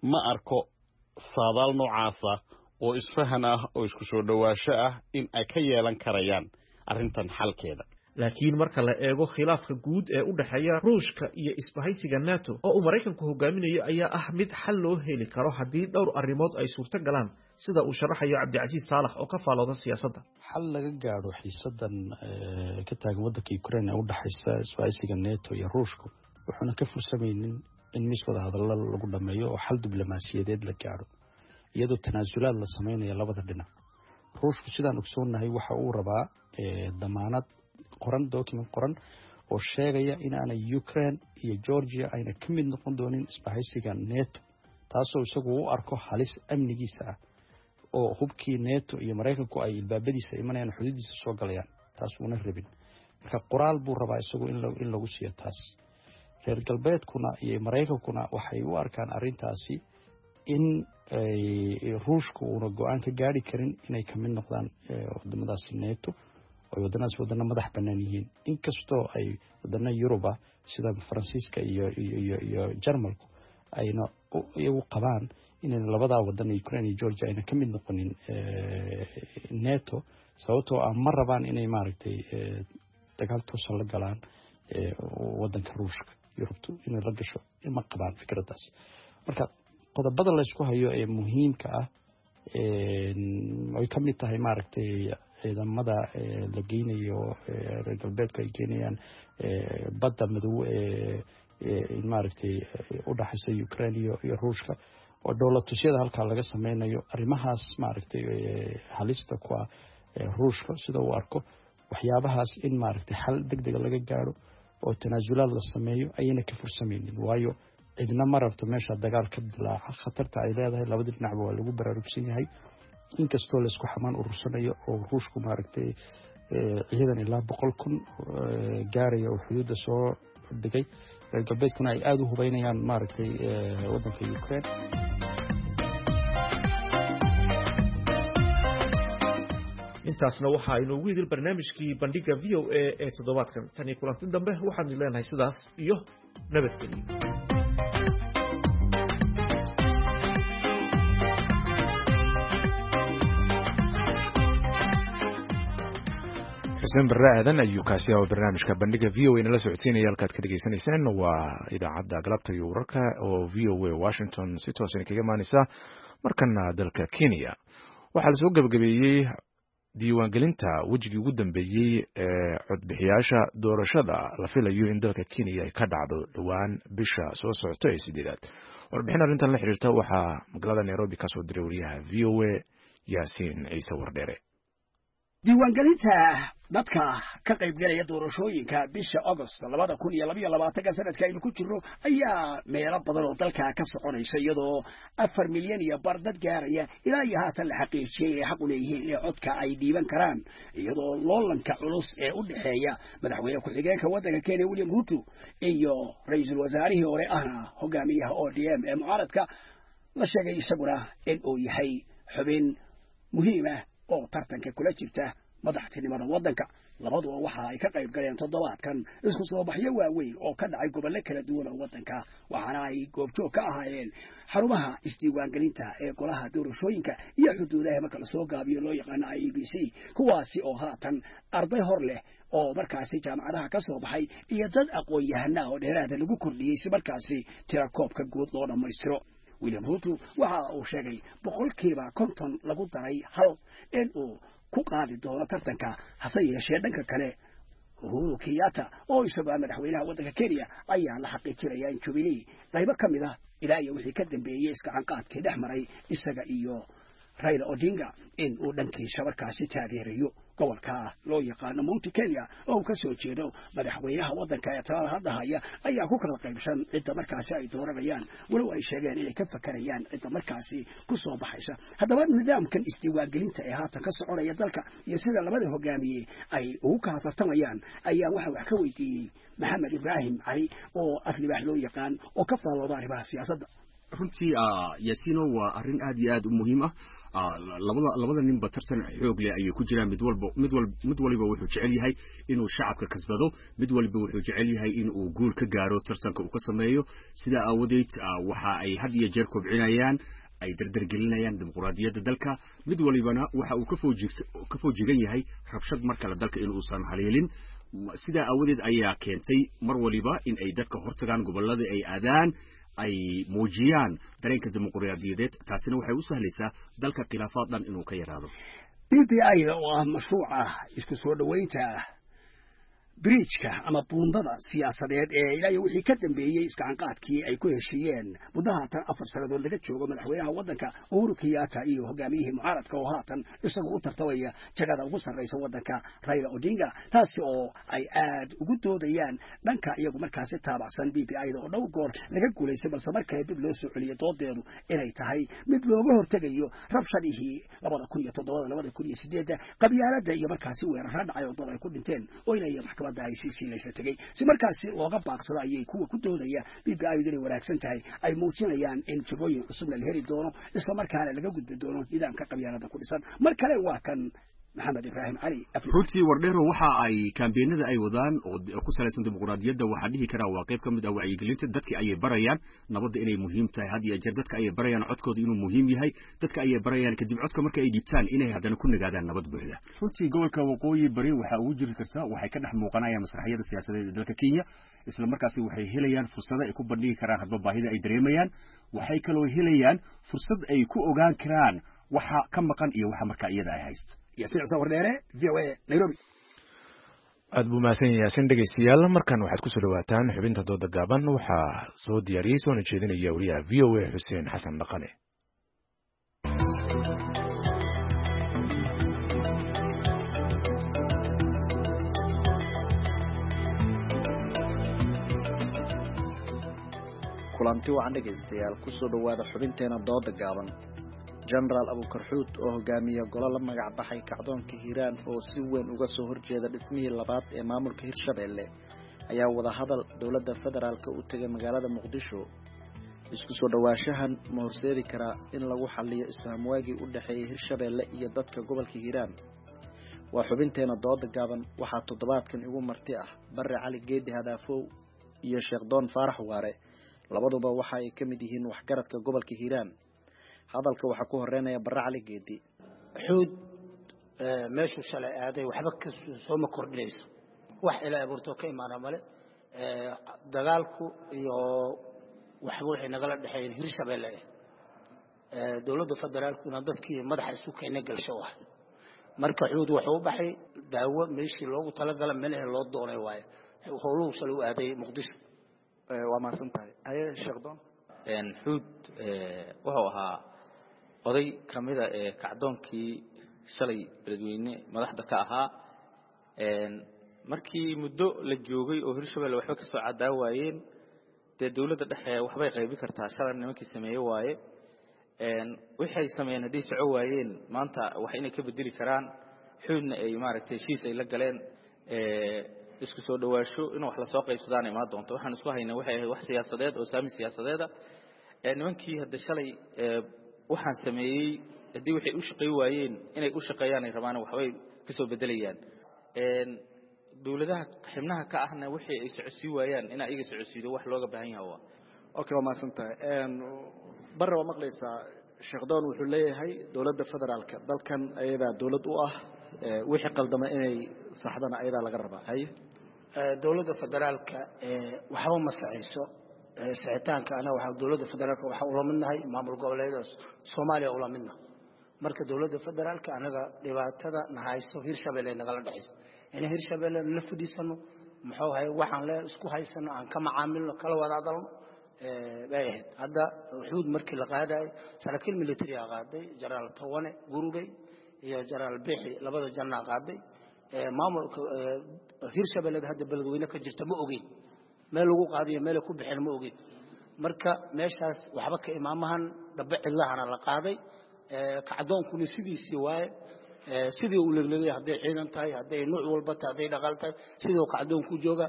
ma arko saadaal noocaasa oo isfahan ah oo isku soo dhawaasho ah in ay ka yeelan karayaan arrintan xalkeeda. laakiin marka la eego khilaafka guud ee u dhaxeeya ruushka iyo isbahaysiga NATO oo uu Mareykanku hogaaminayo ayaa ah mid xal loo heli karo haddii dhowr arrimood ay suurto galaan sida uu sharaxayo Cabdicasiis Saalax oo ka faalooda siyaasadda. xal laga gaaro xiisadan ka taagan waddanka Ukraine ee u dhaxaysa isbahaysiga NATO iyo ruushka wuxuuna ka fursamaynin in mis wada hadallo lagu dhameeyo oo xal diblomaasiyadeed la gaaro iyadoo tanaasulaad la sameynayo labada dhinac. ruushku sidaan ogsoonahay waxa uu rabaa damaanad qoran document qoran oo sheegaya in aanay Ukraine iyo Georgia ayna ka mid noqon doonin isbahaysiga NATO taasoo isagu u arko halis amnigiisa ah oo hubkii NATO iyo Mareykanku ay ilbaabadiisa imanayaan xuduudiisa soo galayaan taas una rabin. marka qoraal buu rabaa isagu in lagu siiyo taas. reer galbeedkuna iyo Mareykankuna waxay u arkaan arrintaasi in ruushku uu go'aan ka gaari karin inay ka mid noqdaan wadamadaas NATO oo wadanaas wadana madax banaan yihiin inkastoo ay wadana Yurub sida Faransiiska iyo Jarmalku ayna iyagu qabaan in labada wadan Ukraine iyo Georgia ayna ka mid noqonin NATO sababtoo ah ma rabaan inay maaragtay dagaal toos la galaan wadanka ruushka Yurubtu in la gasho ma qabaan fikradaas. marka qodobada la isku hayo ee muhiimka ah ay ka mid tahay maaragtay ciidamada la geynayo reer galbeedka ay keenayaan badda madow maaragtay u dhaxaysa Ukraine iyo ruushka oo dawladtusyada halka laga sameynayo arrimahaas maaragtay halista ku ah ruushka sida uu arko waxyaabahaas in maaragtay xal degdeg laga gaaro oo tanaasulaad la sameeyo ayna ka fursamaynin waayo cidna ma rabto meesha dagaal ka dilaaca khatarta ay leedahay labada dhinacba waa lagu baraarugsan yahay inkastoo la isku xamaan urursanayo oo ruushku maaragtay ciidan ilaa 100,000 gaaraya oo xuduudda soo dhigay reer galbeedkuna ay aad u hubaynayaan maaragtay waddanka Ukraine. intaasna waxa aynu ugu idil barnaamijkii bandhiga VOA ee toddobaadkan tan iyo kulanti dambe waxaan leenahay sidaas iyo nabadgelyo. xuseen barre aadan ayuu kaasi ah barnaamijka bandhiga VOA nala socodsiinaya halkaad ka dhageysanaysaan waa idaacadda galabta iyo wararka oo VOA Washington si toos ah kaga imaanaysa markana dalka Kenya waxaa la soo gabagabeeyay diiwaangelinta wajigii ugu dambeeyay ee codbixiyaasha doorashada la filayo in dalka Kenya ay ka dhacdo dhawaan bisha soo socota ee 8aad. warbixin arrintan la xiriirta waxaa magaalada Nairobi ka soo diray wariyaha VOA Yaasiin Ciise Wardheere. diiwaangelinta dadka ka qayb galaya doorashooyinka bisha August 2022 sanadka aynu ku jirno ayaa meelo badan oo dalka ka soconaysa iyadoo 4 milyan iyo bar dad gaaraya ilaa iyo haatan la xaqiijiyay inay xaq u leeyihiin in codka ay dhiiban karaan iyadoo loolanka culus ee u dhaxeeya madaxweyne ku-xigeenka waddanka Kenya William Ruto iyo ra'iisul wasaarihii hore ahna hogaamiyaha ODM ee mucaaradka la sheegay isaguna in uu yahay xubin muhiim ah oo tartanka kula jirta madaxtinimada waddanka. labaduba waxa ay ka qayb galeen toddobaadkan isku soo baxyo waaweyn oo ka dhacay gobollo kala duwan oo waddanka waxaana ay goobjoog ka ahaayeen xarumaha isdiiwaangelinta ee golaha doorashooyinka iyo xuduudaha marka la soo gaabiyo loo yaqaan IEBC kuwaasi oo haatan arday hor leh oo markaasi jaamacadaha ka soo baxay iyo dad aqoon-yahana oo dheeraad lagu kordhiyay si markaasi tirakoobka guud loo dhammaystiro. William Ruto waxa uu sheegay 50% lagu daray hal in uu ku qaadi doono tartanka hase yeeshee dhanka kale Uhuru Kenyatta oo isaga madaxweynaha waddanka Kenya ayaa la xaqiijinaya in Jubilee qaybo ka mid ah ilaa iyo wixii ka dambeeyay iska canqaadkii dhexmaray isaga iyo Raila Odinga in uu dhankiisa markaasi taageerayo gobolka loo yaqaan Mount Kenya oo ka soo jeedo madaxweynaha waddanka ee talada hadda haya ayaa ku kala qaybsan cidda markaasi ay dooranayaan walow ay sheegeen inay ka fakarayaan cidda markaasi ku soo baxaysa. haddaba nidaamkan isdiiwaangelinta ee haatan ka soconaya dalka iyo sida labada hogaamiye ay ugu kala tartamayaan ayaa waxa wax ka weydiiyey Maxamed Ibrahim Cali oo aflibaax loo yaqaan oo ka faalooda arrimaha siyaasadda. runtii Yaasino waa arrin aad iyo aad u muhiim ah labada ninba tartan xoog leh ayay ku jiraan mid waliba wuxuu jecel yahay inuu shacabka kasbado mid waliba wuxuu jecel yahay inuu guul ka gaaro tartanka uu ka sameeyo sida aawadeed waxa ay had iyo jeer kobcinayaan ay dardargelinayaan dimuqraadiyadda dalka mid walibana waxa uu ka foojigan yahay rabshad mar kale dalka inuu uusan haleelin sida aawadeed ayaa keentay mar waliba in ay dadka hortagaan gobolada ay aadaan ay muujiyaan dareenka dimuqraadiyadeed taasina waxay u sahlaysaa dalka khilaafaad dhan inuu ka yaraado BBI oo ah mashruuca isku soo dhaweynta bridge-ka ama buundada siyaasadeed ee ilaa iyo wixii ka dambeeyay iskacanqaadkii ay ku heshiiyeen muddo haatan 4 sanadood laga joogo madaxweynaha waddanka Uhuru Kenyatta iyo hogaamiyihii mucaaradka oo haatan isagu u tartamaya jagada ugu sarreysa waddanka Raila Odinga taasi oo ay aad ugu doodayaan dhanka iyagu markaasi taabacsan BBI-da oo dhowr goor laga guuleystay balse mar kale dib loo soo celiyay doodeedu inay tahay mid looga hortegayo rabshadihii 2007-2008 qabyaaladda iyo markaasi weerar dhacay oo dad ay ku dhinteen oo inay maxkamad ICC la tagay si markaasi looga baaqsado ayay kuwa ku doodaya BBI inay wanaagsan tahay ay muujinayaan in jagooyin cusub la heli doono isla markaana laga gudbi doono nidaamka qabyaalada ku dhisan mar kale waa kan Maxamed Ibrahim Ali runtii wardheero waxa ay kaambeenada ay wadaan oo ku salaysan dimuqraadiyadda waxa dhihi karaa waa qayb kamid ah wacyigelinta dadka ay barayaan nabadda inay muhiim tahay had iyo jeer dadka ay barayaan codkooda inuu muhiim yahay dadka ay barayaan kadib codka marka ay dhibtaan inay hadana ku nagaadaan nabad buuxda runtii gobolka waqooyi bari waxa uu jiri kartaa waxay ka dhex muuqanayaan masraxiyada siyaasadeed ee dalka Kenya isla markaas waxay helayaan fursado ay ku bandhigi karaan hadba baahida ay dareemayaan waxay kaloo helayaan fursad ay ku ogaan karaan waxa ka maqan iyo waxa marka iyada ay haysto Yasin Sawardere VOA Nairobi aad buu mahadsan yahay dhegeystayaal markan waxaad ku soo dhawaataan xubinta dooda gaaban waxaa soo diyaariyay soo jeedinaya wariyaha VOA Xuseen Xasan Dhaqane kulanti wacan dhegeystayaal ku soo dhawaada xubinteena dooda gaaban General Abu Karxuud oo hogaamiya golo la magac baxay kacdoonka Hiiraan oo si weyn uga soo horjeeda dhismihii labaad ee maamulka Hirshabelle ayaa wada hadal dawladda federaalka u tagay magaalada Muqdisho isku soo dhawaashahan ma horseedi kara in lagu xalliyo isfaham waagii u dhaxeeyay Hirshabelle iyo dadka gobolka Hiiraan waa xubinteena dooda gaaban waxaa toddobaadkan igu marti ah Barre Cali Geedi Hadaafow iyo Sheekh Doon Faarax Waare labaduba waxa ay ka mid yihiin waxgaradka gobolka Hiiraan hadalka waxa ku horeynaya Barre Cali Geedi xuud meeshu shalay aaday waxba ka soo ma kordhinayso wax ilaa abuurto ka imaana male dagaalku iyo waxba wixii nagala dhaxeeyay Hirshabelle dawladda federaalkuna dadkii madaxa isu keenay galsho wax marka xuud wuxuu u baxay daawo meeshii loogu talagalay meel loo doonay waaye howluhu shalay u aaday Muqdisho waa maasantahay haye Sheekh Doon xuud wuxuu ahaa oday kamida kacdoonkii shalay beledweyne madaxda ka ahaa markii muddo la joogay oo Hirshabelle waxba ka soo cadaa waayeen dawladda dhexe waxbay qaybi kartaa shalay nimankii sameeyay waaye waxay sameeyeen hadii soo waayeen maanta wax inay ka bedeli karaan xuudna ay maaragtay heshiis ay la galeen isku soo dhawaasho in wax la soo qaybsadaan ima doonto waxaan isku haynaa waxay wax siyaasadeed oo saami siyaasadeed nimankii hadda shalay waxaan sameeyay hadii waxay u shaqay waayeen inay u shaqeeyaan ay rabaan waxbay ka soo bedelayaan dawladaha xibnaha ka ahna wixii ay socodsi waayaan in ay iga socodsiido wax looga baahan yahay okay waa maasantahay Barre waa maqlaysaa Sheekh Doon wuxuu leeyahay dawladda federaalka dalkan ayada dawlad u ah wixii qaldama inay saxdana ayada laga rabaa haye dawladda federaalka waxba ma saxayso saxitaanka ana waxa dawladda federaalka waxa ula midnahay maamul goboleedyada Soomaaliya ula midna marka dawladda federaalka anaga dhibaatada nahayso Hirshabelle nagala dhaxayso in Hirshabelle la fudisano muxuu hay waxaan la isku haysano aan ka macaamilno kala wada hadalno baayid hadda xuud markii la qaaday saraakiil military qaaday General Tawane Gurubey iyo General Bixi labada janna qaaday maamulka Hirshabelle hadda beledweyne ka jirta ma ogeen meel lagu qaadiyo meel ku bixin ma ogeen marka meeshaas waxba ka imaamahan dabba cidlaana la qaaday kacdoonkuna sidiisii waaye sidii uu leeyahay haday ciidan tahay haday nooc walba tahay haday dhaqaal tahay sidoo kacdoonku jooga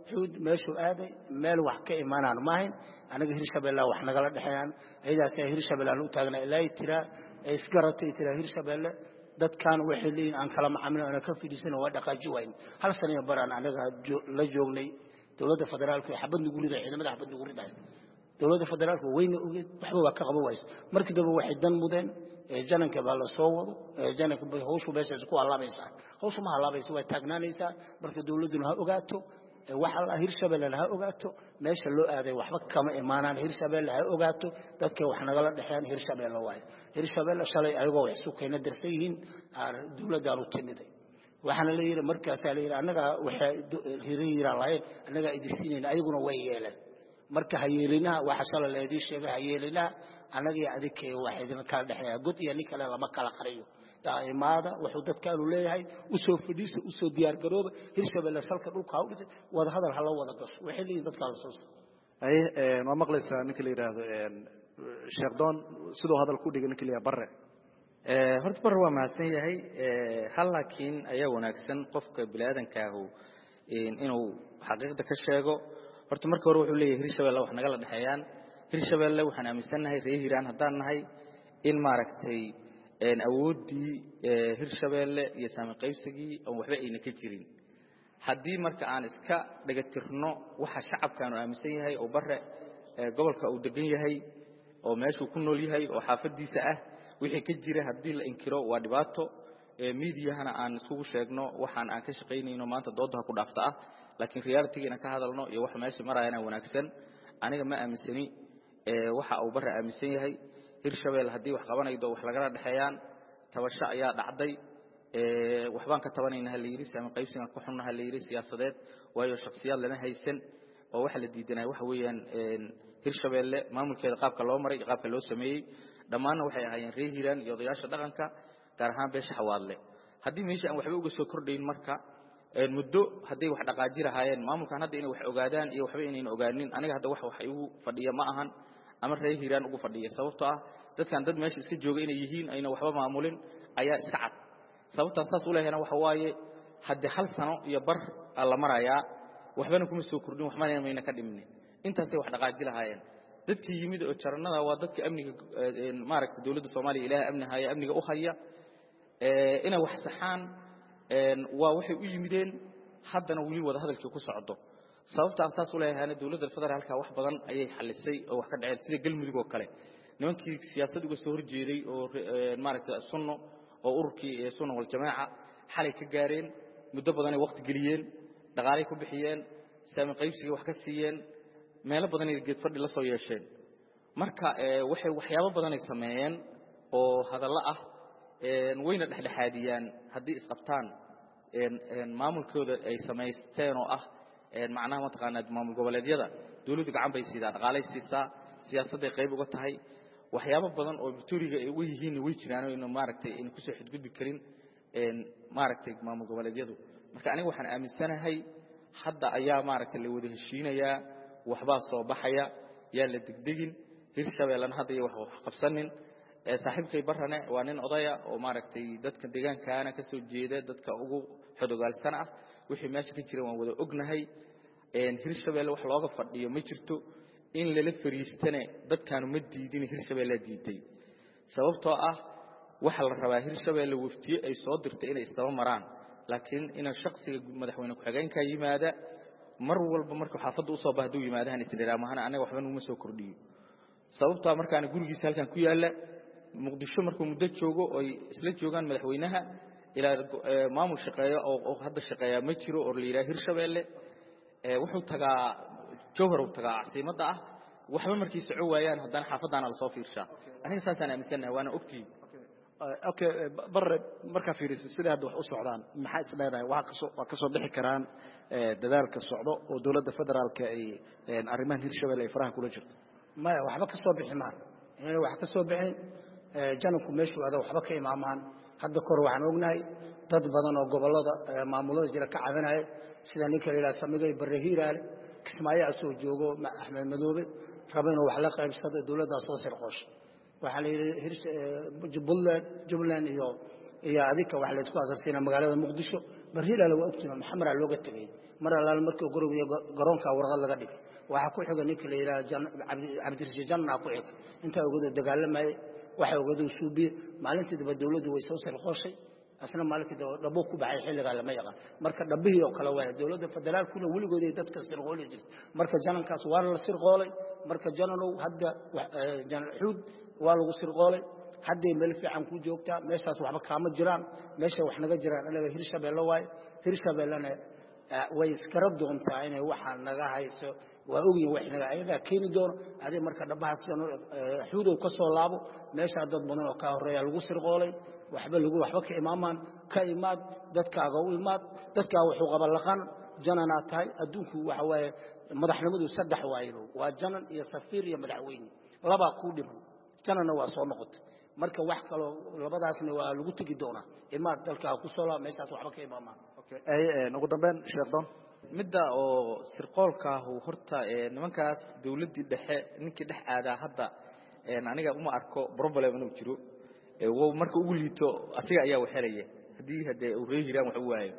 xuud meeshuu aaday meel wax ka imaanaan maahayn anaga hirshabeelle wax nagala dhexeeyaan ayadaas ay hirshabeelle aan u taagnaa ilaa tiraa ay isgaratay tiraa hirshabeelle dadkan waxay leeyihiin aan kala macaamilo ana ka fidhisan waa dhaqaaji wayn hal sano baraan anaga la joognay dawladda federaalka xabad nagu riday ciidamada xabad nagu riday dawladda federaalka weyna ogeed waxba waa ka qaban ways markii dambe waxay dan mudeen jananka baa la soo wado jananka bay hawshu beeshaas ku halaabaysaa hawshu ma halaabayso way taagnaanaysaa marka dawladuna ha ogaato waxa la hirshabeelle ha ogaato meesha loo aaday waxba kama imaanaan hirshabeelle ha ogaato dadka wax nagala dhaxayaan hirshabeelle waay hirshabeelle shalay ayagoo wax isu keenay darsan yihiin dawladda u timiday waxaana la yiri markaas la yiri anaga waxa hiiraan lahayn anaga idisiinayna ayaguna way yeeleen marka hayeelina waxa shalay leedii sheegay hayeelina anaga adikay waxa idin kala dhaxaya god iyo nin kale lama kala qariyo daaimada wuxuu dadkaanu leeyahay u soo fadhiisa u soo diyaar garooba hirshabeelle salka dhulka u dhigay wada hadal hala wada gasho waxay leeyihiin dadka la soo ay ma maqlaysaa ninka la yiraahdo Sheekh Doon sidoo hadal ku dhigay ninka la Barre horta Barre waa mahadsan yahay hal laakiin ayaa wanaagsan qofka bilaadanka ah inuu xaqiiqda ka sheego horta marka hore wuxuu leeyahay hirshabeelle wax naga la dhaxayaan hirshabeelle waxaan aaminsanahay reer Hiiraan hadaan nahay in maaragtay awoodii hirshabeelle iyo saami qaybsigii oo waxba ayna ka jirin haddii marka aan iska dhagatirno waxa shacabkaanu aaminsan yahay oo Barre gobolka uu degan yahay oo meeshuu ku nool yahay oo xaafadiisa ah wixii ka jira haddii la inkiro waa dhibaato miidiyahana aan isugu sheegno waxaan aan ka shaqaynayno maanta doodaha ku dhaafta ah laakiin reality-ga ka hadalno iyo wax meesha marayana wanaagsan aniga ma aaminsani waxa uu Barre aaminsan yahay hirshabeelle haddii wax qabanaydo wax lagala dhaxeeyaan tabasho ayaa dhacday waxbaan ka tabanayna la yiri saami qaybsiga ku xunnaha la yiri siyaasadeed waayo shakhsiyaad lama haysan oo waxa la diidanay waxa weeyaan hirshabeelle maamulkeeda qaabka loo maray qaabka loo sameeyay dhamaana waxay ahaayeen reer Hiiraan iyo odayaasha dhaqanka gaar ahaan beesha Xawaadle haddii meesha aan waxba uga soo kordhayn marka muddo haddii wax dhaqaaji lahaayeen maamulkan hadda inay wax ogaadaan iyo waxba inayna ogaanin aniga hadda wax igu fadhiya ma ahan ama reer Hiiraan ugu fadhiya sababtoo ah dadkan dad meesha iska jooga inay yihiin ayna waxba maamulin ayaa iska cad sababta saas u leeyahay waxa waaye hadda hal sano iyo bar la marayaa waxbana kuma soo kordhin waxna mayna ka dhimin intaasay wax dhaqaaji lahaayeen dadkii yimid oo jarnada waa dadka amniga maaragtay dawladda Soomaaliya ilaahay amniga u haya inay wax saxaan waa waxay u yimideen haddana wali wada hadalkii ku socdo sababta asaas u leeyahay dawladda federaalka wax badan ayay xalisay oo wax ka dhacay sida galmudug oo kale nimankii siyaasadda uga soo horjeeday oo maaragtay sunno oo ururkii sunno wal jamaa xalay ka gaareen muddo badan ay waqti galiyeen dhaqaale ku bixiyeen saami qaybsiga wax ka siiyeen meelo badan ay geed fadhi la soo yeesheen marka waxay waxyaabo badan ay sameeyeen oo hadallo ah wayna dhexdhexaadiyaan haddii isqabtaan maamulkooda ay samaysteen oo ah macnaha mataqaanaa maamul goboleedyada dawladdu gacan bay siidaa dhaqaale siisaa siyaasadday qayb uga tahay waxyaabo badan oo Victoria ay u yihiin way jiraan oo maaragtay in ku soo xidgudbi karin maaragtay maamul goboleedyadu marka aniga waxaan aaminsanahay hadda ayaa maaragtay la wada heshiinayaa waxba soo baxaya yaa la degdegin hirshabeelana hadda ay wax qabsanin saaxiibkay Barrane waa nin odaya oo maaragtay dadka deegaankaana ka soo jeeda dadka ugu xodogaalsan ah wixii meesha ka jira waan wada ognahay hirshabeelle wax looga fadhiyo ma jirto in lala fariistane dadkaanu ma diidin hirshabeelle diiday sababtoo ah waxa la rabaa hirshabeelle waftiye ay soo dirtay inay istaba maraan laakiin ina shakhsiga madaxweyne ku xigeenka yimaada mar walba marka xaafadda u soo baahdo yimaadahan istiraamahana anaga waxba uma soo kordhiyo sababtoo markaan gurigiisa halkan ku yaala muqdisho markuu muddo joogo oo isla joogan madaxweynaha ilaa maamul shaqeeyo oo hadda shaqeeya ma jiro oo la yiraahdo hirshabeelle wuxuu tagaa jowhar uu tagaa caasimada ah waxba markii soo waayaan haddana xaafadana la soo fiirshaa aniga saasaan aaminsanahay waana ogtii okay Barre marka fiiriso sida hadda wax u socdaan maxay isleedahay waxa ka soo bixi karaan dadaalka socdo oo dawladda federaalka ay arrimahan hirshabeelle ay faraha kula jirto ma waxba ka soo bixi maan in wax ka soo bixin janabku meeshu wada waxba ka imaamaan hadda kor waxaan ognahay dad badan oo gobolada maamulada jira ka cabanaya sida ninka la samigay Barre Hiiraale Kismaayo soo joogo Axmed Madoobe rabeen wax la qaybsado dawladda soo sirqoosh waxa la yiri Jubbaland iyo adika wax la isku aasasina magaalada Muqdisho Barre Hiiraale waa ogtiin maxamar looga tagay mar alaal markii guriga garoonka warqad laga dhigay waxa ku xiga ninka la yiraahdo Cabdirashiid Janna ku xiga inta ugu dagaalamay waxa ugu suubiye maalintii daba dawladdu way soo sirqooshay asna maalintii dhabo ku baxay xilliga lama yaqaan marka dhabihii oo kala waa dawladda federaalkuna waligood ay dadka sirqoolay jirtay marka janankaas waa la sirqoolay marka jananow hadda janan xuud waa lagu sirqoolay hadday meel fiican ku joogtaa meeshaas waxba kaama jiraan meesha wax naga jiraan anaga Hirshabeelle waay Hirshabeellena way iskara doontaa inay waxa naga hayso waa ogyiin wax naga ayaga keeni doono adee marka dhabahaas xuudow ka soo laabo meesha dad badan oo ka horeeya lagu sirqoolay waxba ka imaamaan ka imaad dadkaaga u imaad dadkaaga wuxuu qaban laqan janana tahay adduunku waxa waaye madaxnimadu saddex waaydo waa janan iyo safiir iyo madaxweyne laba ku dhiman janana waa soo noqotay marka wax kale labadaasna waa lagu tagi doonaa imaad dalkaaga ku soo laabo meeshaas waxba ka imaamaan ugu dambeyn sheekhdon midda oo sirqoolka horta nimankaas dawladii dhexe ninkii dhex aadaa hadda aniga uma arko problem inuu jiro oo marka ugu liito asiga ayaa waxelaya hadii uu reeyiraan wax u waayo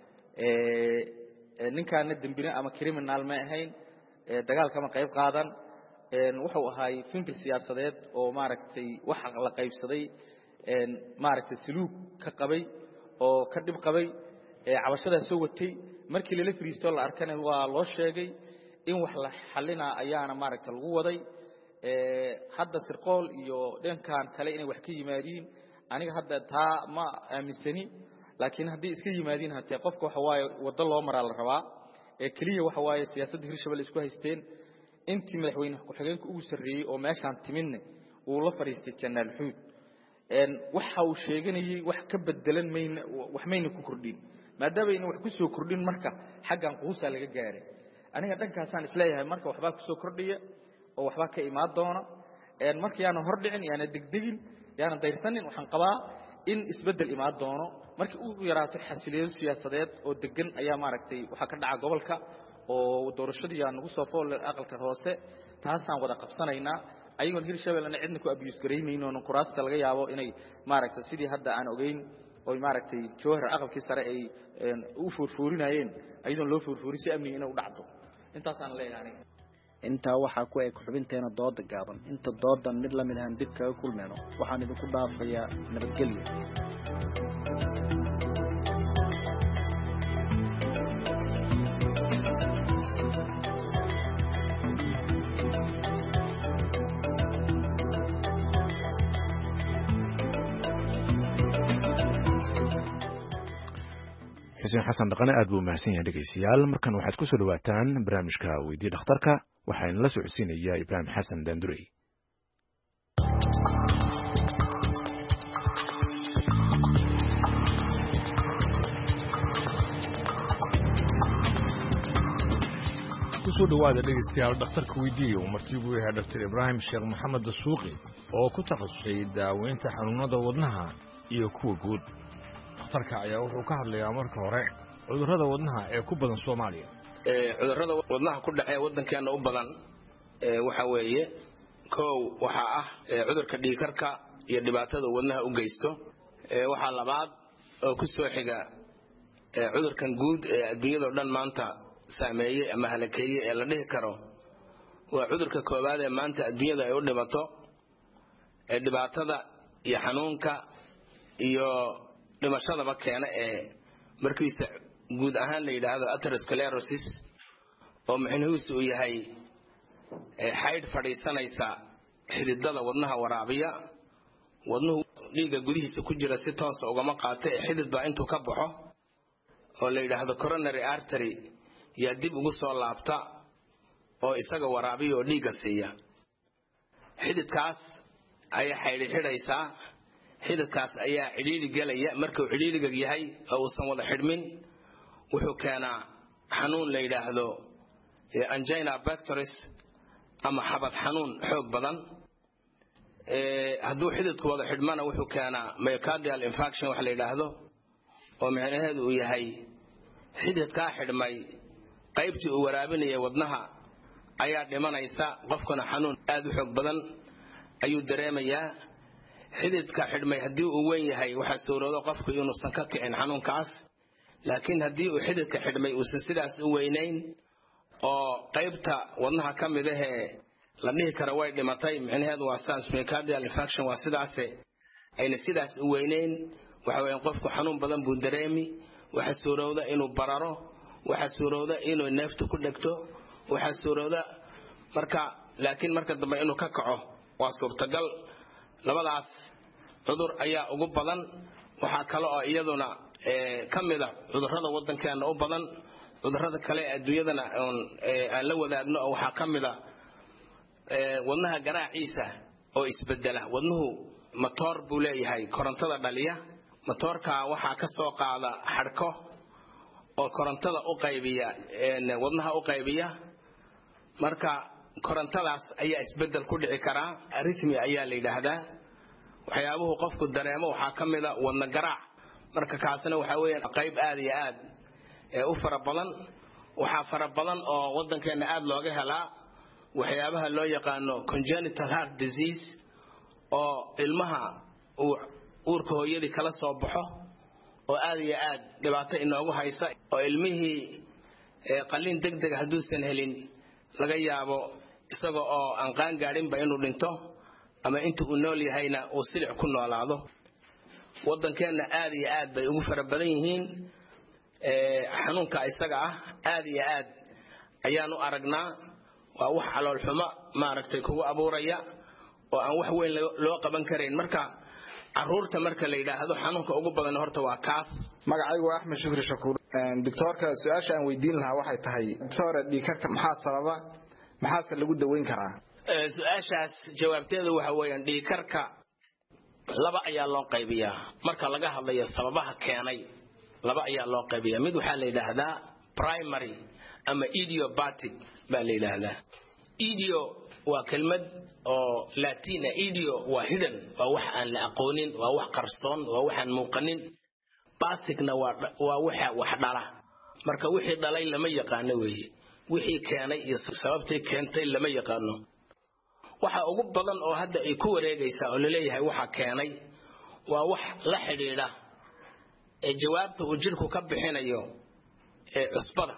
ninkaana dambina ama criminal ma ahayn dagaalka ma qayb qaadan wuxuu ahaay finkil siyaasadeed oo maaragtay wax la qaybsaday maaragtay suluug ka qabay oo ka dib qabay cabashada soo watay markii la firiisto la arkana waa loo sheegay in wax la xalina ayaana maaragtay lagu waday hadda sirqool iyo dhankan kale inay wax ka yimaadeen aniga hadda taa ma aaminsani laakiin haddii iska yimaadeen hatee qofka waxa waaye wada loo maraa la rabaa kaliya waxa waaye siyaasadda Hirshabeelle isku haysteen intii madaxweyne ku xigeenka ugu sareeyay oo meeshan timidna uu la fariistay janaal xuud waxa uu sheeganayay wax ka bedelan mayna ku kordhin maadaama inuu wax ku soo kordhin marka xaggan quusa laga gaaray aniga dhankaasaan isleeyahay marka waxba ku soo kordhiya oo waxba ka imaad doona markii aan hor dhicin yaana degdegin yaana dayrsanin waxaan qabaa in isbedel imaad doono markii uu yaraato xasiliyo siyaasadeed oo degan ayaa maaragtay waxa ka dhaca gobolka oo doorashadii aan ugu soo fool aqalka hoose taasaan wada qabsanaynaa ayagoon Hirshabeelle cidna ku abuse gareynayno oo kuraasta laga yaabo inay maaragtay sidii hadda aan ogeyn oo maaragtay joohar aqalkii sare ay u furfurinayeen ayadoon loo furfurin si amni inay u dhacdo intaasaan leeyahay inta waxa ku ay xubinteena dooda gaaban inta doodan mid la mid ah dib kaga kulmeeno waxaan idinku dhaafayaa nabadgelyo xuseen xasan dhaqane aad buu mahadsan yahay dhegeystayaal markan waxaad ku soo dhawaataan barnaamijka weydii dhakhtarka waxaana la socodsiinaya Ibraahim Xasan Dandurey kusoo dhawaada dhegeystayaal dhakhtarka weydiiya uu martiigu yahay Dr. Ibraahim Sheekh Maxamed Dasuuqi oo ku takhasusay daaweynta xanuunada wadnaha iyo kuwa guud dhakhtarka ayaa wuxuu ka hadlayaa marka hore cudurrada wadnaha ee ku badan Soomaaliya cudurrada wadnaha ku dhaxay wadankeena u badan waxa weeye waxa ah cudurka dhiigkarka iyo dhibaatada wadnaha u geysto waxa labaad oo ku soo xiga cudurkan guud ee adduunyada dhan maanta saameeyay ama halakeeyay ee la dhihi karo waa cudurka koowaad ee maanta adduunyada ay u dhimato ee dhibaatada iyo xanuunka iyo dhimashadaba keena ee markiisa guud ahaan la yiraahdo atherosclerosis oo macnaheedu uu yahay xayd fadhiisanaysa xididada wadnaha waraabiya wadnuhu dhiigga gudihiisa ku jira si toos ah uga qaata xidid baa intuu ka baxo oo la yiraahdo coronary artery ya dib ugu soo laabta oo isaga waraabiyo oo dhiigga siiya xididkaas ayaa xayd xidhaysa xididkaas ayaa cidhiidhi galaya markuu cidhiidhiga yahay oo uusan wada xidhmin wuxuu keenaa xanuun la yiraahdo angina pectoris ama xabad xanuun xoog badan hadduu xididku wada xidhmana wuxuu keenaa myocardial infarction wax la yiraahdo oo macnaheedu uu yahay xididkaa xidhmay qaybtii uu waraabinaya wadnaha ayaa dhimanaysa qofkuna xanuun aad u xoog badan ayuu dareemayaa xididka xidhmay haddii uu weyn yahay waxa suuroodo qofku inuusan ka kicin xanuunkaas laakiin haddii uu xididka xidhmay uusan sidaas u weynayn oo qaybta wadnaha ka mid ahee la dhihi kara way dhimatay micnaheedu waa saas myocardial infarction waa sidaase ayna sidaas u weynayn waxa weeyaan qofku xanuun badan buu dareemi waxa suurowda inuu bararo waxa suurowda inuu neeftu ku dhegto waxa suurowda laakiin marka dambe inuu ka kaco waa suurtagal labadaas cudur ayaa ugu badan waxa kale oo iyaduna kamida cudurrada wadankeena u badan cudurrada kale adduunyadana aan la wadaagno waxa kamida wadnaha garaaciisa oo isbedela wadnuhu motor buu leeyahay korontada dhaliya motorka waxa ka soo qaada xadhko oo korontada u qaybiya wadnaha u qaybiya marka korontadaas ayaa isbedel ku dhici kara arrhythmia ayaa la yiraahdaa waxyaabuhu qofku dareemo waxa kamida wadna garaac marka kaasna waxa weeyaan qayb aad iyo aad u fara badan waxa fara badan oo wadankeena aad looga helaa waxyaabaha loo yaqaano congenital heart disease oo ilmaha uurka hooyadii kala soo baxo oo aad iyo aad dhibaato inoogu haysa oo ilmihii qalliin degdeg haduusan helin laga yaabo isaga oo aan qaan gaadhinba inuu dhinto ama inta uu nool yahayna uu silic ku noolaado wadankeena aad iyo aad bay ugu fara badan yihiin xanuunka isaga aad iyo aad ayaan u aragnaa waa wax calool xumo maaragtay kugu abuuraya oo aan wax weyn loo qaban karayn marka caruurta marka la yiraahdo xanuunka ugu badan horta waa kaas magacaygu waa Axmed Shukri Shakuur doctorka su'aasha aan weydiin lahaa waxay tahay doctor dhiikarka maxaa sababa maxaa lagu daweyn karaa su'aashaas jawaabteedu waxa weeyaan dhiikarka laba ayaa loo qaybiyaa marka laga hadlayo sababaha keenay laba ayaa loo qaybiyaa mid waxa la yiraahdaa primary ama idiopathic baa la yiraahdaa idio waa kelmad oo latina idio waa hidden waa wax aan la aqoonin waa wax qarsoon waa wax aan muuqanin bathicna waa wax dhala marka wixii dhalay lama yaqaano weeye wixii keenay iyo sababtii keentay lama yaqaano waxa ugu badan oo hadda ay ku wareegaysaa oo leeyahay waxa keenay waa wax la xidhiidha jawaabta uu jirku ka bixinayo cusbada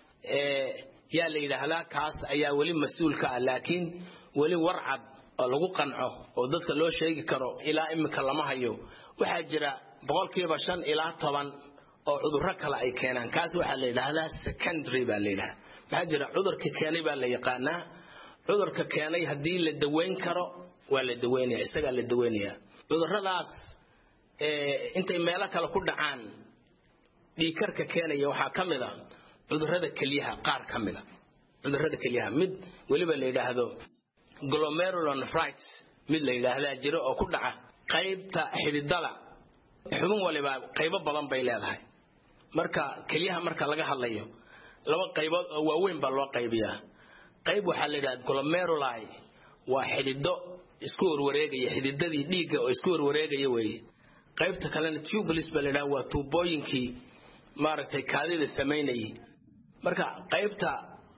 yaa la yiraahdaa kaas ayaa wali mas'uulka ah laakiin wali warcad oo lagu qanco oo dadka loo sheegi karo ilaa imika lama hayo waxa jira 5% ilaa 10 oo cudurro kale ay keenaan kaas waxa la yiraahdaa secondary baa la yiraahdaa waxa jira cudurka keenay baa la yaqaanaa cudurka keenay hadii la daweyn karo waa la daweynayaa isaga la daweynayaa cudurradaas intay meelo kale ku dhacaan dhiikarka keenaya waxa kamid ah cudurrada kaliyaha qaar kamida cudurrada kaliyaha mid waliba la yiraahdo glomerulonephritis mid la yiraahdaa jiro oo ku dhaca qaybta xididada xubin waliba qaybo badan bay leedahay marka kaliyaha marka laga hadlayo laba qaybood oo waaweyn baa loo qaybiyaa qayb waxa la yiraahdaa glomeruli waa xidido isku warwareegaya xididadii dhiigga oo isku warwareegaya weeye qaybta kalena tubules baa la yiraahdaa waa tuubooyinkii maaragtay kaadida sameynayay marka qaybta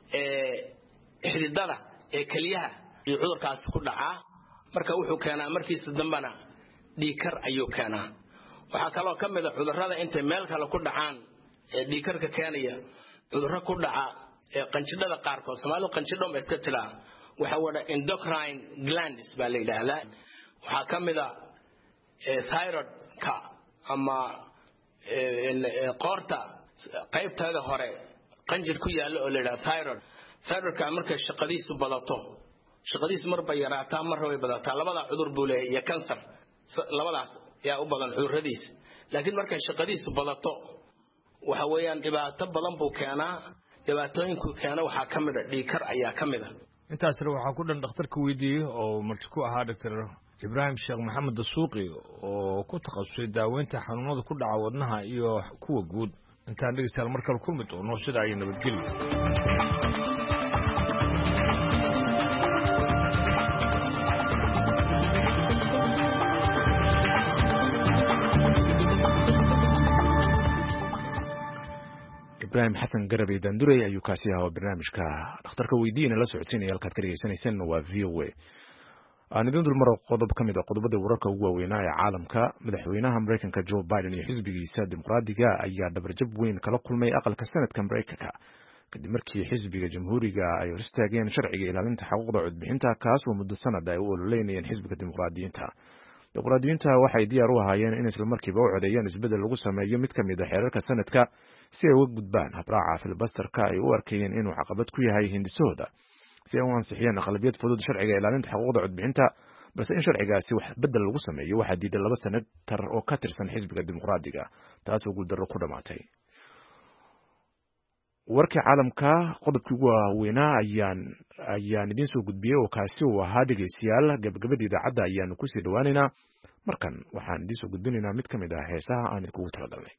xididada kaliyaha iyo cudurkaas ku dhaca marka wuxuu keenaa markiisa dambana dhiikar ayuu keenaa waxa kale oo kamid ah cudurrada inta meel kale ku dhacaan dhiikarka keenaya cudurro ku dhaca qanjidhada qaarkood Soomaalidu qanjidho ma iska tilaa waxa wada endocrine glands baa la yiraahdaa waxa kamid ah thyroid ka ama qoorta qaybteeda hore qanjir ku yaalo oo la yiraahdo thyroidka marka shaqadiisu badato shaqadiisu marba yaraataa mar way badataa labada cudur buu leeyahay iyo cancer labadaas yaa u badan cudurradiis laakiin marka shaqadiisu badato waxa weeyaan dhibaato badan buu keenaa dhibaatooyinku keena waxa kamid ah dhiikar ayaa kamid ah intaasna waxa ku dhan dhakhtarka weydiiyay oo marti ku ahaa Dr. Ibrahim Sheekh Maxamed Dasuuqi oo ku takhasusay daaweynta xanuunada ku dhaca wadnaha iyo kuwa guud intaan dhegeystayaal markale kulmi doono sida ay nabadgelyo Ibrahim Xasan Garabay Dandurey ayuu kaasi ahaa barnaamijka dhakhtarka weydiina la socodsiinaya halkaad ka dhegeysaneysaan waa VOA aan idin dulmaro qodob ka mid ah qodobada wararka ugu waaweynaa ee caalamka. Madaxweynaha Mareykanka Joe Biden iyo xisbigiisa dimuqraadiga ayaa dhabarjab weyn kala kulmay aqalka sanadka Mareykanka kadib markii xisbiga jamhuuriga ay hor istaageen sharciga ilaalinta xuquuqda codbixinta kaas oo muddo sanad ay u ololeynayeen xisbiga dimuqraadiyiinta. dimuqraadiyiinta waxay diyaar u ahaayeen in isla markiiba u codeeyaan isbedel lagu sameeyo mid ka mid ah xeerarka sanadka si ay uga gudbaan habraaca filibasterka ay u arkayeen inuu caqabad ku yahay hindisahooda si ay u ansixiyeen aqlabiyad fudud sharciga ilaalinta xuquuqda codbixinta, balse in sharcigaasi wax bedel lagu sameeyo waxaa diiday 2 senatar oo ka tirsan xisbiga dimuqraadiga, taas oo guuldarro ku dhamaatay. warkii caalamka qodobkii ugu waaweynaa ayaan idiin soo gudbiyey oo kaasi uu ahaa dhegeystayaal. gabagabada idaacadda ayaanu kusii dhawaaneynaa. markan waxaan idiin soo gudbinaynaa mid ka mid ah heesaha aan idinkugu talagalnay.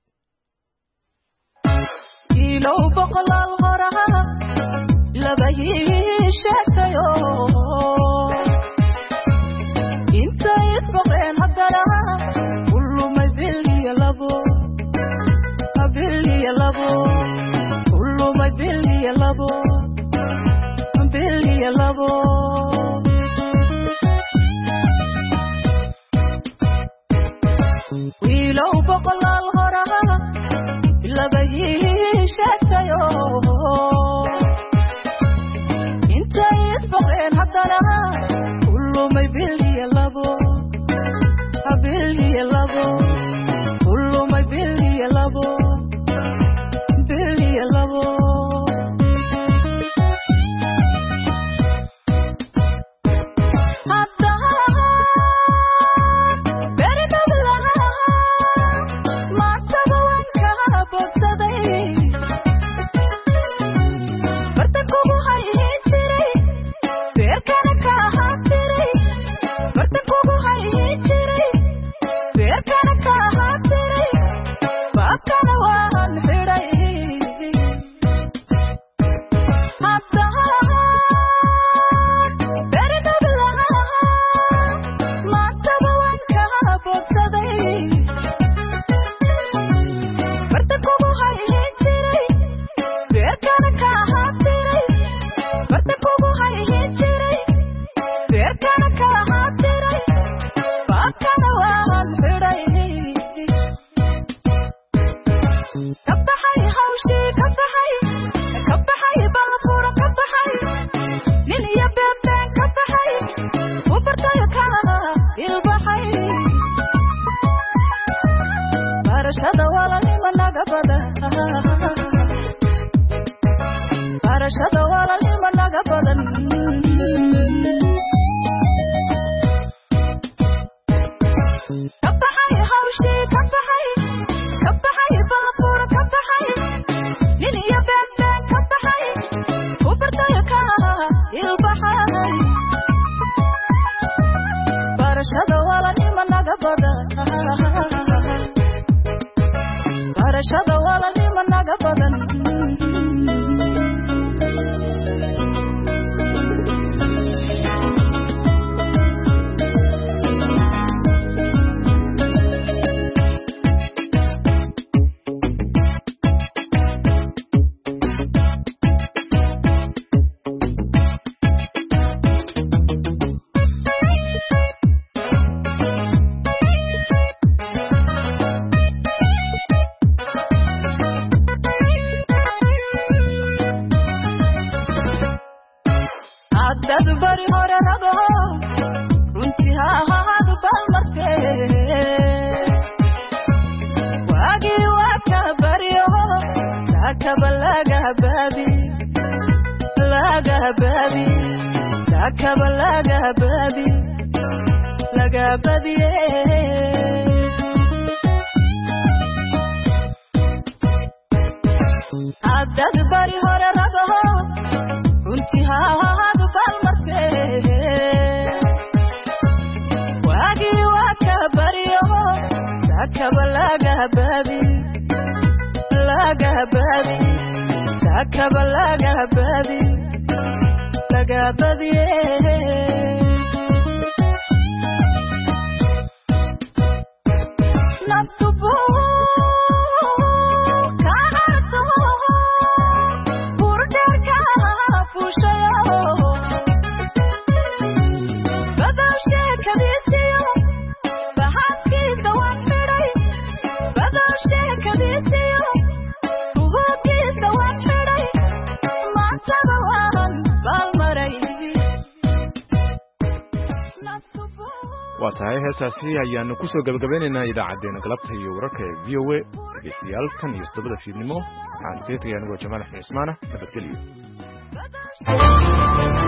Baba waa tahay heesaasi ayaanu ku soo gabagabeynaynaa idaacadeena galabta iyo wararka ee VOA dhegeystayaal tan iyo 7 fiidnimo waxaan ka tagay anigoo Jamaal Axmed Ismaana nabadgelyo